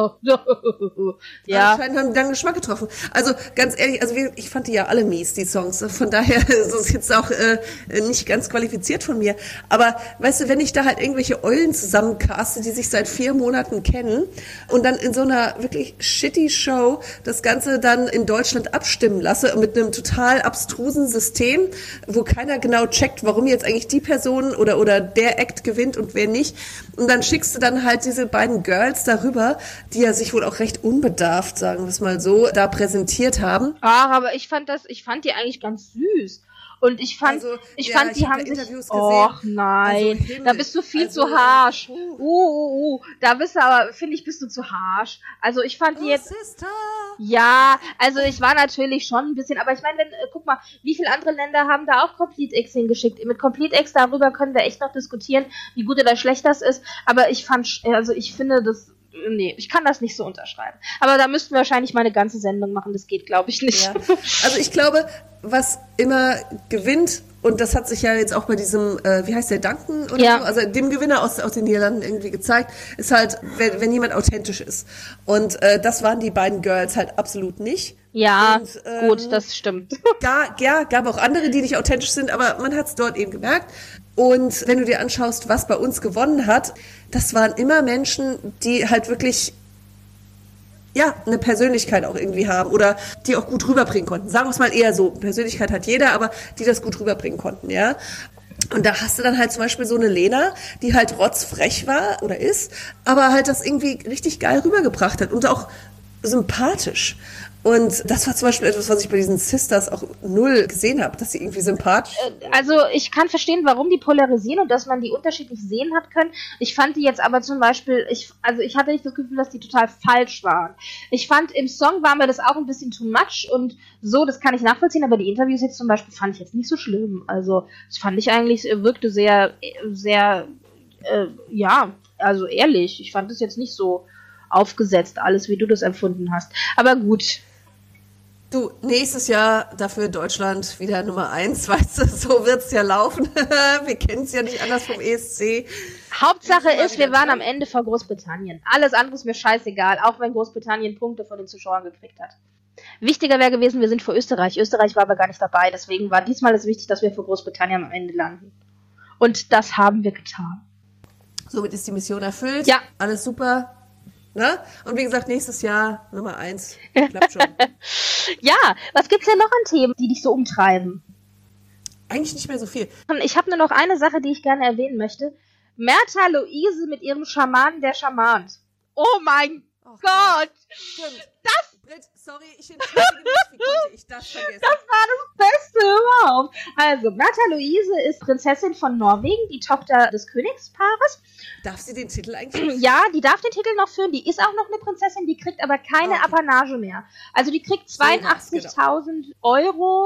Ja. Anscheinend haben die dann Geschmack getroffen. Also ganz ehrlich, ich fand die ja alle mies, die Songs. Von daher ist es jetzt auch nicht ganz qualifiziert von mir. Aber weißt du, wenn ich da halt irgendwelche Eulen zusammencaste, die sich seit 4 Monaten kennen und dann in so einer wirklich shitty Show das Ganze dann in Deutschland abstimmen lasse mit einem total abstrusen System, wo keiner genau checkt, warum jetzt eigentlich die Person oder der Act gewinnt und wer nicht. Und dann schickst du dann halt diese beiden Girls darüber, die ja sich wohl auch recht unbedarft, sagen wir es mal so, da präsentiert haben. Ach, aber ich fand die eigentlich ganz süß. Und ich fand, die haben Interviews sich, och nein, also, da bist du viel zu harsch. Da bist du aber, finde ich, bist du zu harsch. Also ich fand die jetzt, Sister. ja, also ich war natürlich schon ein bisschen, aber ich meine, guck mal, wie viele andere Länder haben da auch Complete X hingeschickt? Mit Complete X, darüber können wir echt noch diskutieren, wie gut oder schlecht das ist, aber ich finde das, nee, ich kann das nicht so unterschreiben. Aber da müssten wir wahrscheinlich mal eine ganze Sendung machen, das geht, glaube ich, nicht. Ja. Also ich glaube, was immer gewinnt, und das hat sich ja jetzt auch bei diesem, wie heißt der, Duncan oder so, also dem Gewinner aus den Niederlanden irgendwie gezeigt, ist halt, wenn jemand authentisch ist. Und das waren die beiden Girls halt absolut nicht. Ja, und, gut, das stimmt. Gab auch andere, die nicht authentisch sind, aber man hat es dort eben gemerkt. Und wenn du dir anschaust, was bei uns gewonnen hat, das waren immer Menschen, die halt wirklich eine Persönlichkeit auch irgendwie haben oder die auch gut rüberbringen konnten. Sagen wir es mal eher so, Persönlichkeit hat jeder, aber die das gut rüberbringen konnten, ja. Und da hast du dann halt zum Beispiel so eine Lena, die halt rotzfrech war oder ist, aber halt das irgendwie richtig geil rübergebracht hat und auch sympathisch. Und das war zum Beispiel etwas, was ich bei diesen Sisters auch null gesehen habe, dass sie irgendwie sympathisch sind. Also ich kann verstehen, warum die polarisieren und dass man die unterschiedlich sehen hat können. Ich fand die jetzt aber zum Beispiel, ich hatte nicht das Gefühl, dass die total falsch waren. Ich fand, im Song war mir das auch ein bisschen too much und so, das kann ich nachvollziehen, aber die Interviews jetzt zum Beispiel fand ich jetzt nicht so schlimm. Also das fand ich eigentlich, wirkte sehr, sehr, also ehrlich. Ich fand es jetzt nicht so aufgesetzt, alles, wie du das empfunden hast. Aber gut. Du, nächstes Jahr dafür Deutschland wieder Nummer 1, weißt du, so wird's ja laufen. Wir kennen es ja nicht anders vom ESC. Hauptsache ist, wir waren am Ende vor Großbritannien. Alles andere ist mir scheißegal, auch wenn Großbritannien Punkte von den Zuschauern gekriegt hat. Wichtiger wäre gewesen, wir sind vor Österreich. Österreich war aber gar nicht dabei, deswegen war diesmal es wichtig, dass wir vor Großbritannien am Ende landen. Und das haben wir getan. Somit ist die Mission erfüllt. Ja. Alles super. Ne? Und wie gesagt, nächstes Jahr Nummer 1. Klappt schon. Ja, was gibt's denn noch an Themen, die dich so umtreiben? Eigentlich nicht mehr so viel. Ich habe nur noch eine Sache, die ich gerne erwähnen möchte. Märtha Louise mit ihrem Schamanen, der charmant. Oh mein Gott! Stimmt. Britt, sorry, ich entschuldige mich, wie konnte ich das vergessen? Das war das Beste überhaupt. Also, Märtha Louise ist Prinzessin von Norwegen, die Tochter des Königspaares. Darf sie den Titel eigentlich? Ja, die darf den Titel noch führen. Die ist auch noch eine Prinzessin, die kriegt aber keine Apanage mehr. Also die kriegt 82.000 Euro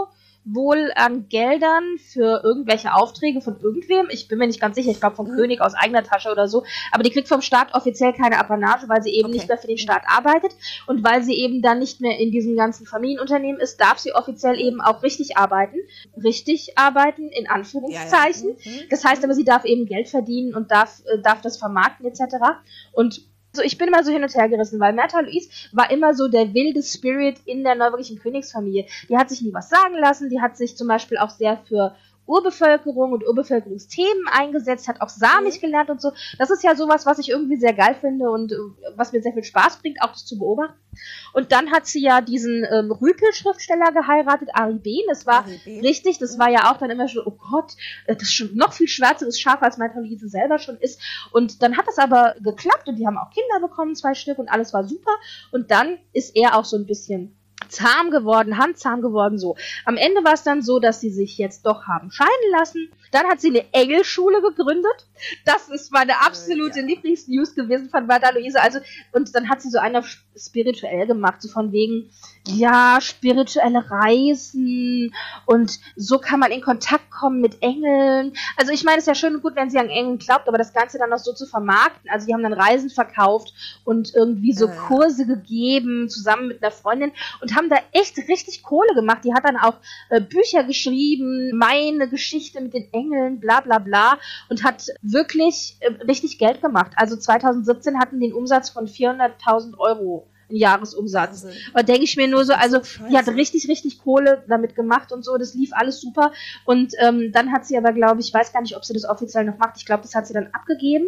wohl an Geldern für irgendwelche Aufträge von irgendwem. Ich bin mir nicht ganz sicher, ich glaube vom König aus eigener Tasche oder so. Aber die kriegt vom Staat offiziell keine Apanage, weil sie eben nicht mehr für den Staat arbeitet. Und weil sie eben dann nicht mehr in diesem ganzen Familienunternehmen ist, darf sie offiziell eben auch richtig arbeiten. Richtig arbeiten, in Anführungszeichen. Das heißt aber, sie darf eben Geld verdienen und darf das vermarkten etc. Und also ich bin immer so hin und her gerissen, weil Märtha Louise war immer so der wilde Spirit in der norwegischen Königsfamilie. Die hat sich nie was sagen lassen, die hat sich zum Beispiel auch sehr für Urbevölkerung und Urbevölkerungsthemen eingesetzt, hat auch Samisch gelernt und so. Das ist ja sowas, was ich irgendwie sehr geil finde und was mir sehr viel Spaß bringt, auch das zu beobachten. Und dann hat sie ja diesen Rüpel-Schriftsteller geheiratet, Ari Behn. Das war richtig, das war ja auch dann immer schon, oh Gott, das ist schon noch viel schwärzeres Schaf, als Märtha Louise selber schon ist. Und dann hat es aber geklappt und die haben auch Kinder bekommen, 2 Stück und alles war super. Und dann ist er auch so ein bisschen zahm geworden, handzahm geworden, so. Am Ende war es dann so, dass sie sich jetzt doch haben scheiden lassen. Dann hat sie eine Engelschule gegründet. Das ist meine absolute Lieblingsnews gewesen von Märtha Louise. Also, und dann hat sie so eine spirituell gemacht, so von wegen, ja, spirituelle Reisen und so kann man in Kontakt kommen mit Engeln. Also ich meine, es ist ja schön und gut, wenn sie an Engeln glaubt, aber das Ganze dann noch so zu vermarkten. Also die haben dann Reisen verkauft und irgendwie so Kurse gegeben, zusammen mit einer Freundin und haben da echt richtig Kohle gemacht. Die hat dann auch Bücher geschrieben, meine Geschichte mit den Engeln, bla bla bla und hat wirklich richtig Geld gemacht. Also 2017 hatten den Umsatz von 400.000 Euro. Ein Jahresumsatz. Da denke ich mir nur so, also die hat richtig Kohle damit gemacht und so, das lief alles super und dann hat sie aber, glaube ich, weiß gar nicht, ob sie das offiziell noch macht, ich glaube, das hat sie dann abgegeben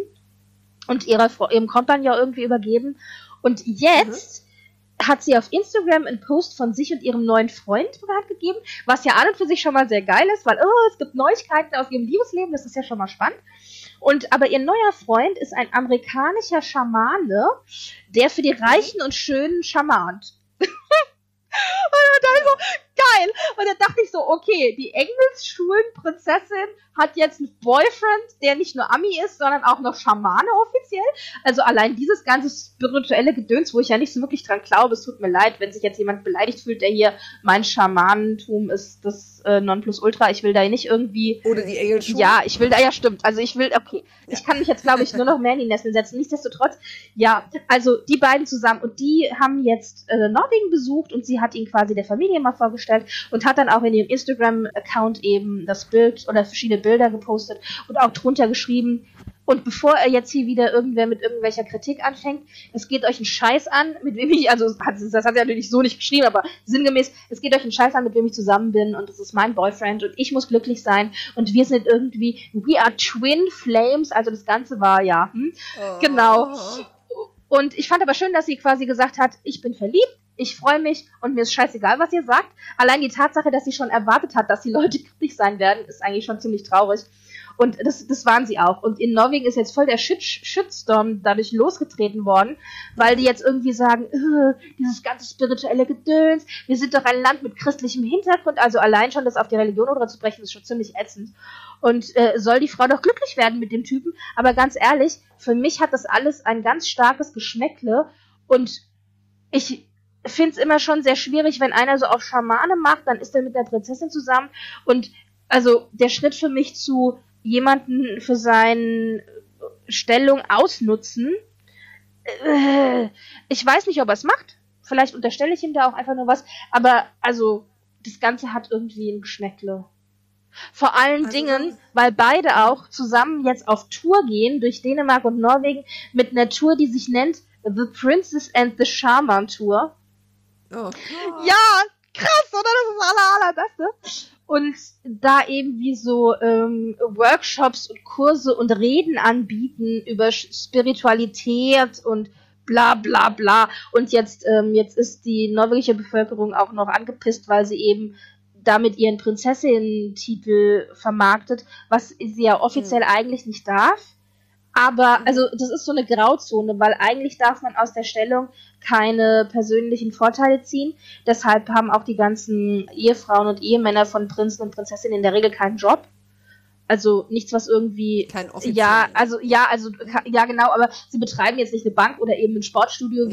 und ihrem Kompagnon irgendwie übergeben und jetzt hat sie auf Instagram einen Post von sich und ihrem neuen Freund bekannt gegeben, was ja an und für sich schon mal sehr geil ist, weil es gibt Neuigkeiten aus ihrem Liebesleben, das ist ja schon mal spannend. Aber ihr neuer Freund ist ein amerikanischer Schamane, der für die Reichen und Schönen schamant. Und dann so, geil. Und dann dachte ich so, okay, die Engelsschulenprinzessin hat jetzt einen Boyfriend, der nicht nur Ami ist, sondern auch noch Schamane offiziell. Also allein dieses ganze spirituelle Gedöns, wo ich ja nicht so wirklich dran glaube, es tut mir leid, wenn sich jetzt jemand beleidigt fühlt, der hier mein Schamanentum ist das Nonplusultra. Ich will da nicht irgendwie... Oder die Engelschuhe. Ja, ich will da, ja stimmt. Also ich will, okay. Ja. Ich kann mich jetzt, glaube ich, nur noch mehr in die Nesseln setzen. Nichtsdestotrotz, ja, also die beiden zusammen. Und die haben jetzt Norwegen besucht und sie hat ihn quasi der Familie mal vorgestellt und hat dann auch in ihrem Instagram-Account eben das Bild oder verschiedene Bilder gepostet und auch drunter geschrieben. Und bevor er jetzt hier wieder irgendwer mit irgendwelcher Kritik anfängt, es geht euch einen Scheiß an, mit wem ich, also das hat sie natürlich so nicht geschrieben, aber sinngemäß, es geht euch einen Scheiß an, mit wem ich zusammen bin und das ist mein Boyfriend und ich muss glücklich sein und wir sind irgendwie, we are twin flames, also das Ganze war, genau. Und ich fand aber schön, dass sie quasi gesagt hat, ich bin verliebt, ich freue mich und mir ist scheißegal, was ihr sagt. Allein die Tatsache, dass sie schon erwartet hat, dass die Leute kritisch sein werden, ist eigentlich schon ziemlich traurig. Und das waren sie auch. Und in Norwegen ist jetzt voll der Shitstorm dadurch losgetreten worden, weil die jetzt irgendwie sagen, dieses ganze spirituelle Gedöns, wir sind doch ein Land mit christlichem Hintergrund, also allein schon das auf die Religion oder zu brechen, ist schon ziemlich ätzend. Und soll die Frau doch glücklich werden mit dem Typen? Aber ganz ehrlich, für mich hat das alles ein ganz starkes Geschmäckle und ich finde es immer schon sehr schwierig, wenn einer so auf Schamane macht, dann ist er mit der Prinzessin zusammen und also der Schritt für mich zu jemanden für seine Stellung ausnutzen, ich weiß nicht, ob er es macht, vielleicht unterstelle ich ihm da auch einfach nur was, aber also das Ganze hat irgendwie ein Geschmäckle. Vor allen Dingen, weil beide auch zusammen jetzt auf Tour gehen durch Dänemark und Norwegen mit einer Tour, die sich nennt The Princess and the Shaman Tour. Oh. Ja, krass, oder? Das ist das Allerbeste. Und da eben wie so Workshops und Kurse und Reden anbieten über Spiritualität und bla bla bla. Und jetzt ist die norwegische Bevölkerung auch noch angepisst, weil sie eben damit ihren Prinzessinnen-Titel vermarktet, was sie ja offiziell eigentlich nicht darf. Aber, also, das ist so eine Grauzone, weil eigentlich darf man aus der Stellung keine persönlichen Vorteile ziehen. Deshalb haben auch die ganzen Ehefrauen und Ehemänner von Prinzen und Prinzessinnen in der Regel keinen Job. Also nichts, was irgendwie... Kein offiziell. Ja, genau, aber sie betreiben jetzt nicht eine Bank oder eben ein Sportstudio,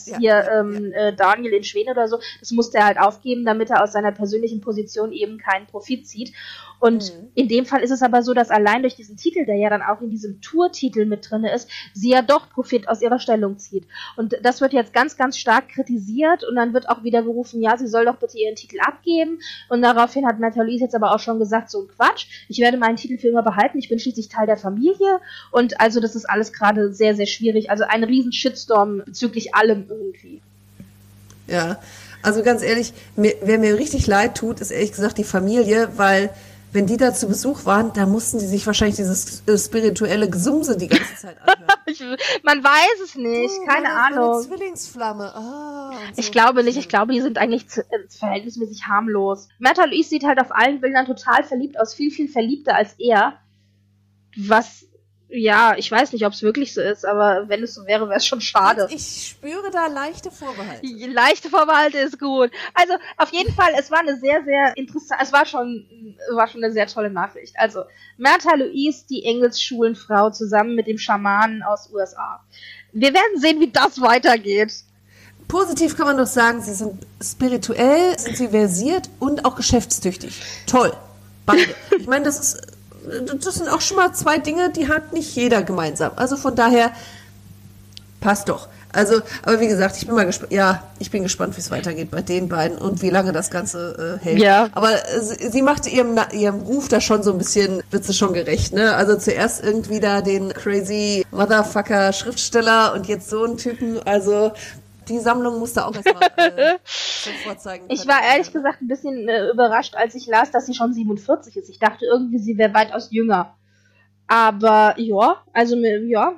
Daniel in Schweden oder so. Das musste er halt aufgeben, damit er aus seiner persönlichen Position eben keinen Profit zieht. Und in dem Fall ist es aber so, dass allein durch diesen Titel, der ja dann auch in diesem Tourtitel mit drin ist, sie ja doch Profit aus ihrer Stellung zieht. Und das wird jetzt ganz, ganz stark kritisiert und dann wird auch wieder gerufen, ja, sie soll doch bitte ihren Titel abgeben. Und daraufhin hat Märtha Louise jetzt aber auch schon gesagt, so ein Quatsch, ich werde meinen Titel für immer behalten, ich bin schließlich Teil der Familie. Und also das ist alles gerade sehr, sehr schwierig. Also ein riesen Shitstorm bezüglich allem irgendwie. Ja, also ganz ehrlich, wer mir richtig leid tut, ist ehrlich gesagt die Familie, weil wenn die da zu Besuch waren, da mussten sie sich wahrscheinlich dieses spirituelle Gesumse die ganze Zeit anhören. Man weiß es nicht, keine Ahnung. Eine Zwillingsflamme. So. Ich glaube nicht, ich glaube, die sind eigentlich verhältnismäßig harmlos. Märtha Louise sieht halt auf allen Bildern total verliebt aus, viel, viel verliebter als er. Was, ja, ich weiß nicht, ob es wirklich so ist, aber wenn es so wäre, wäre es schon schade. Ich spüre da leichte Vorbehalte. Leichte Vorbehalte ist gut. Also auf jeden Fall, es war eine sehr, sehr interessante, es war schon eine sehr tolle Nachricht. Also Märtha Louise, die Engelsschulenfrau, zusammen mit dem Schamanen aus USA. Wir werden sehen, wie das weitergeht. Positiv kann man doch sagen, sie sind spirituell, sind sie versiert und auch geschäftstüchtig. Toll. Beide. Ich meine, das sind auch schon mal 2 Dinge, die hat nicht jeder gemeinsam. Also von daher passt doch. Also, aber wie gesagt, ich bin mal gespannt. Ja, ich bin gespannt, wie es weitergeht bei den beiden und wie lange das Ganze hält. Ja. Aber sie machte ihrem Ruf da schon so ein bisschen, wird sie schon gerecht, ne? Also zuerst irgendwie da den crazy Motherfucker Schriftsteller und jetzt so einen Typen. Also die Sammlung musste auch erstmal vorzeigen. Ich war ehrlich gesagt ein bisschen überrascht, als ich las, dass sie schon 47 ist. Ich dachte irgendwie, sie wäre weitaus jünger. Aber ja, also naja.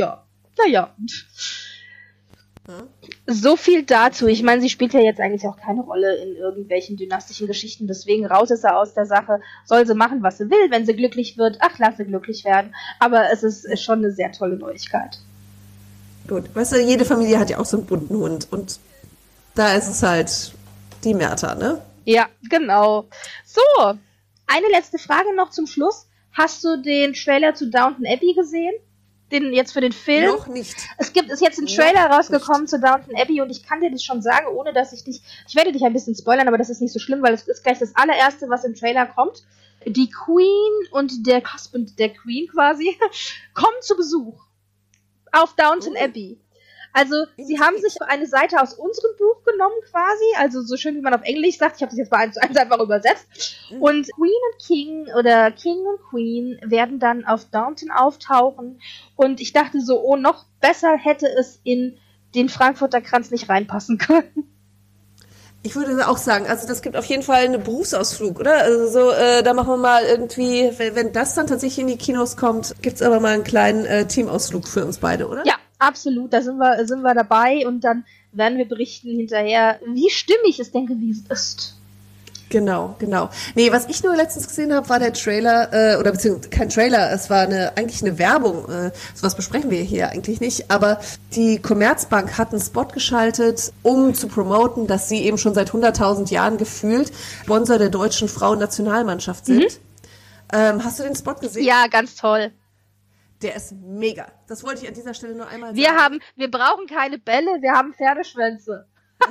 So viel dazu. Ich meine, sie spielt ja jetzt eigentlich auch keine Rolle in irgendwelchen dynastischen Geschichten. Deswegen raus ist sie aus der Sache. Soll sie machen, was sie will. Wenn sie glücklich wird, lass sie glücklich werden. Aber es ist schon eine sehr tolle Neuigkeit. Gut, weißt du, jede Familie hat ja auch so einen bunten Hund und da ist es halt die Märtha, ne? Ja, genau. So, eine letzte Frage noch zum Schluss. Hast du den Trailer zu Downton Abbey gesehen? Den jetzt für den Film? Noch nicht. Ist jetzt ein Trailer rausgekommen zu Downton Abbey und ich kann dir das schon sagen, ohne dass ich werde dich ein bisschen spoilern, aber das ist nicht so schlimm, weil es ist gleich das allererste, was im Trailer kommt. Die Queen und der Husband der Queen quasi kommen zu Besuch auf Downton Abbey. Also, sie haben sich eine Seite aus unserem Buch genommen quasi, also so schön wie man auf Englisch sagt, ich habe das jetzt bei 1:1 einfach übersetzt. Und Queen und King oder King und Queen werden dann auf Downton auftauchen und ich dachte so, oh, noch besser hätte es in den Frankfurter Kranz nicht reinpassen können. Ich würde auch sagen, also das gibt auf jeden Fall einen Berufsausflug, oder? Also so, da machen wir mal irgendwie, wenn das dann tatsächlich in die Kinos kommt, gibt's aber mal einen kleinen Teamausflug für uns beide, oder? Ja, absolut, da sind wir dabei und dann werden wir berichten hinterher, wie stimmig es denn gewesen ist. Genau. Nee, was ich nur letztens gesehen habe, war der Trailer, oder beziehungsweise kein Trailer, es war eigentlich eine Werbung, sowas besprechen wir hier eigentlich nicht, aber die Commerzbank hat einen Spot geschaltet, um zu promoten, dass sie eben schon seit 100.000 Jahren gefühlt Sponsor der deutschen Frauennationalmannschaft sind. Hast du den Spot gesehen? Ja, ganz toll. Der ist mega. Das wollte ich an dieser Stelle nur einmal sagen. Wir brauchen keine Bälle, wir haben Pferdeschwänze.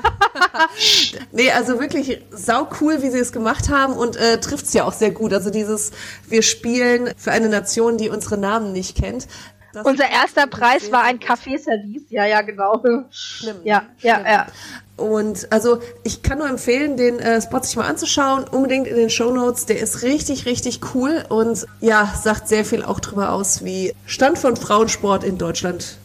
Nee, also wirklich sau cool, wie sie es gemacht haben und trifft's ja auch sehr gut. Also wir spielen für eine Nation, die unsere Namen nicht kennt. Unser erster Preis war ein Kaffeeservice. Ja, genau. Schlimm. Ja. Und also ich kann nur empfehlen, den Spot sich mal anzuschauen, unbedingt in den Shownotes. Der ist richtig, richtig cool und ja, sagt sehr viel auch drüber aus, wie Stand von Frauensport in Deutschland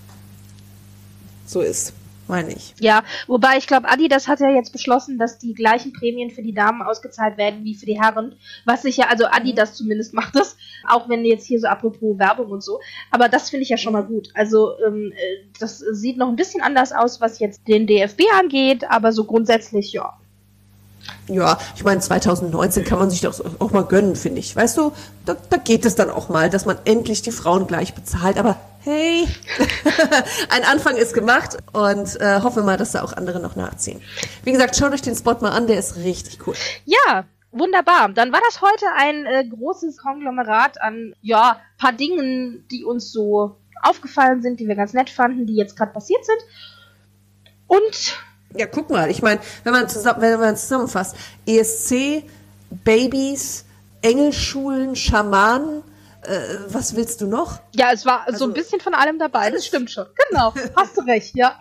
so ist. Meine ich. Ja, wobei ich glaube, Adidas hat ja jetzt beschlossen, dass die gleichen Prämien für die Damen ausgezahlt werden wie für die Herren. Was sich ja, also Adidas zumindest macht das, auch wenn jetzt hier so apropos Werbung und so. Aber das finde ich ja schon mal gut. Also das sieht noch ein bisschen anders aus, was jetzt den DFB angeht, aber so grundsätzlich, ja. Ja, ich meine, 2019 kann man sich das auch mal gönnen, finde ich. Weißt du, da geht es dann auch mal, dass man endlich die Frauen gleich bezahlt. Aber hey, ein Anfang ist gemacht und hoffen wir mal, dass da auch andere noch nachziehen. Wie gesagt, schaut euch den Spot mal an, der ist richtig cool. Ja, Wunderbar. Dann war das heute ein großes Konglomerat an, paar Dingen, die uns so aufgefallen sind, die wir ganz nett fanden, die jetzt gerade passiert sind. Und ja, guck mal, ich meine, wenn man zusammenfasst, ESC, Babys, Engelschulen, Schamanen, was willst du noch? Ja, es war so ein bisschen von allem dabei, das stimmt schon. Genau, hast du recht, ja.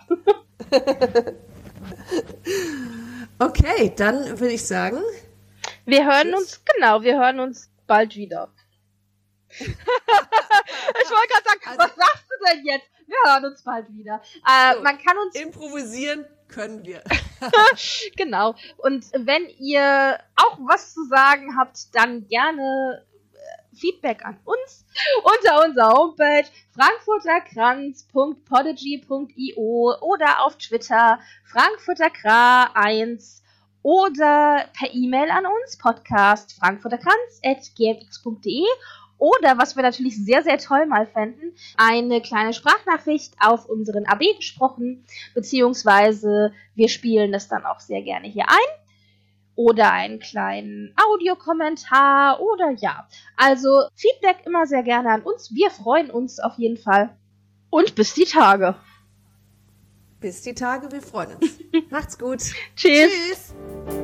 Okay, dann würde ich sagen... Wir hören uns bald wieder. Ich wollte gerade sagen, was sagst du denn jetzt? Wir hören uns bald wieder. Man kann uns... Improvisieren können wir. Genau. Und wenn ihr auch was zu sagen habt, dann gerne Feedback an uns unter unserer Homepage frankfurterkranz.podigy.io oder auf Twitter frankfurterkra1 oder per E-Mail an uns podcast@frankfurterkranz@gmx.de oder, was wir natürlich sehr, sehr toll mal fänden, eine kleine Sprachnachricht auf unseren AB gesprochen, beziehungsweise wir spielen das dann auch sehr gerne hier ein. Oder einen kleinen Audiokommentar oder ja. Also Feedback immer sehr gerne an uns. Wir freuen uns auf jeden Fall. Und bis die Tage. Bis die Tage, wir freuen uns. Macht's gut. Tschüss. Tschüss.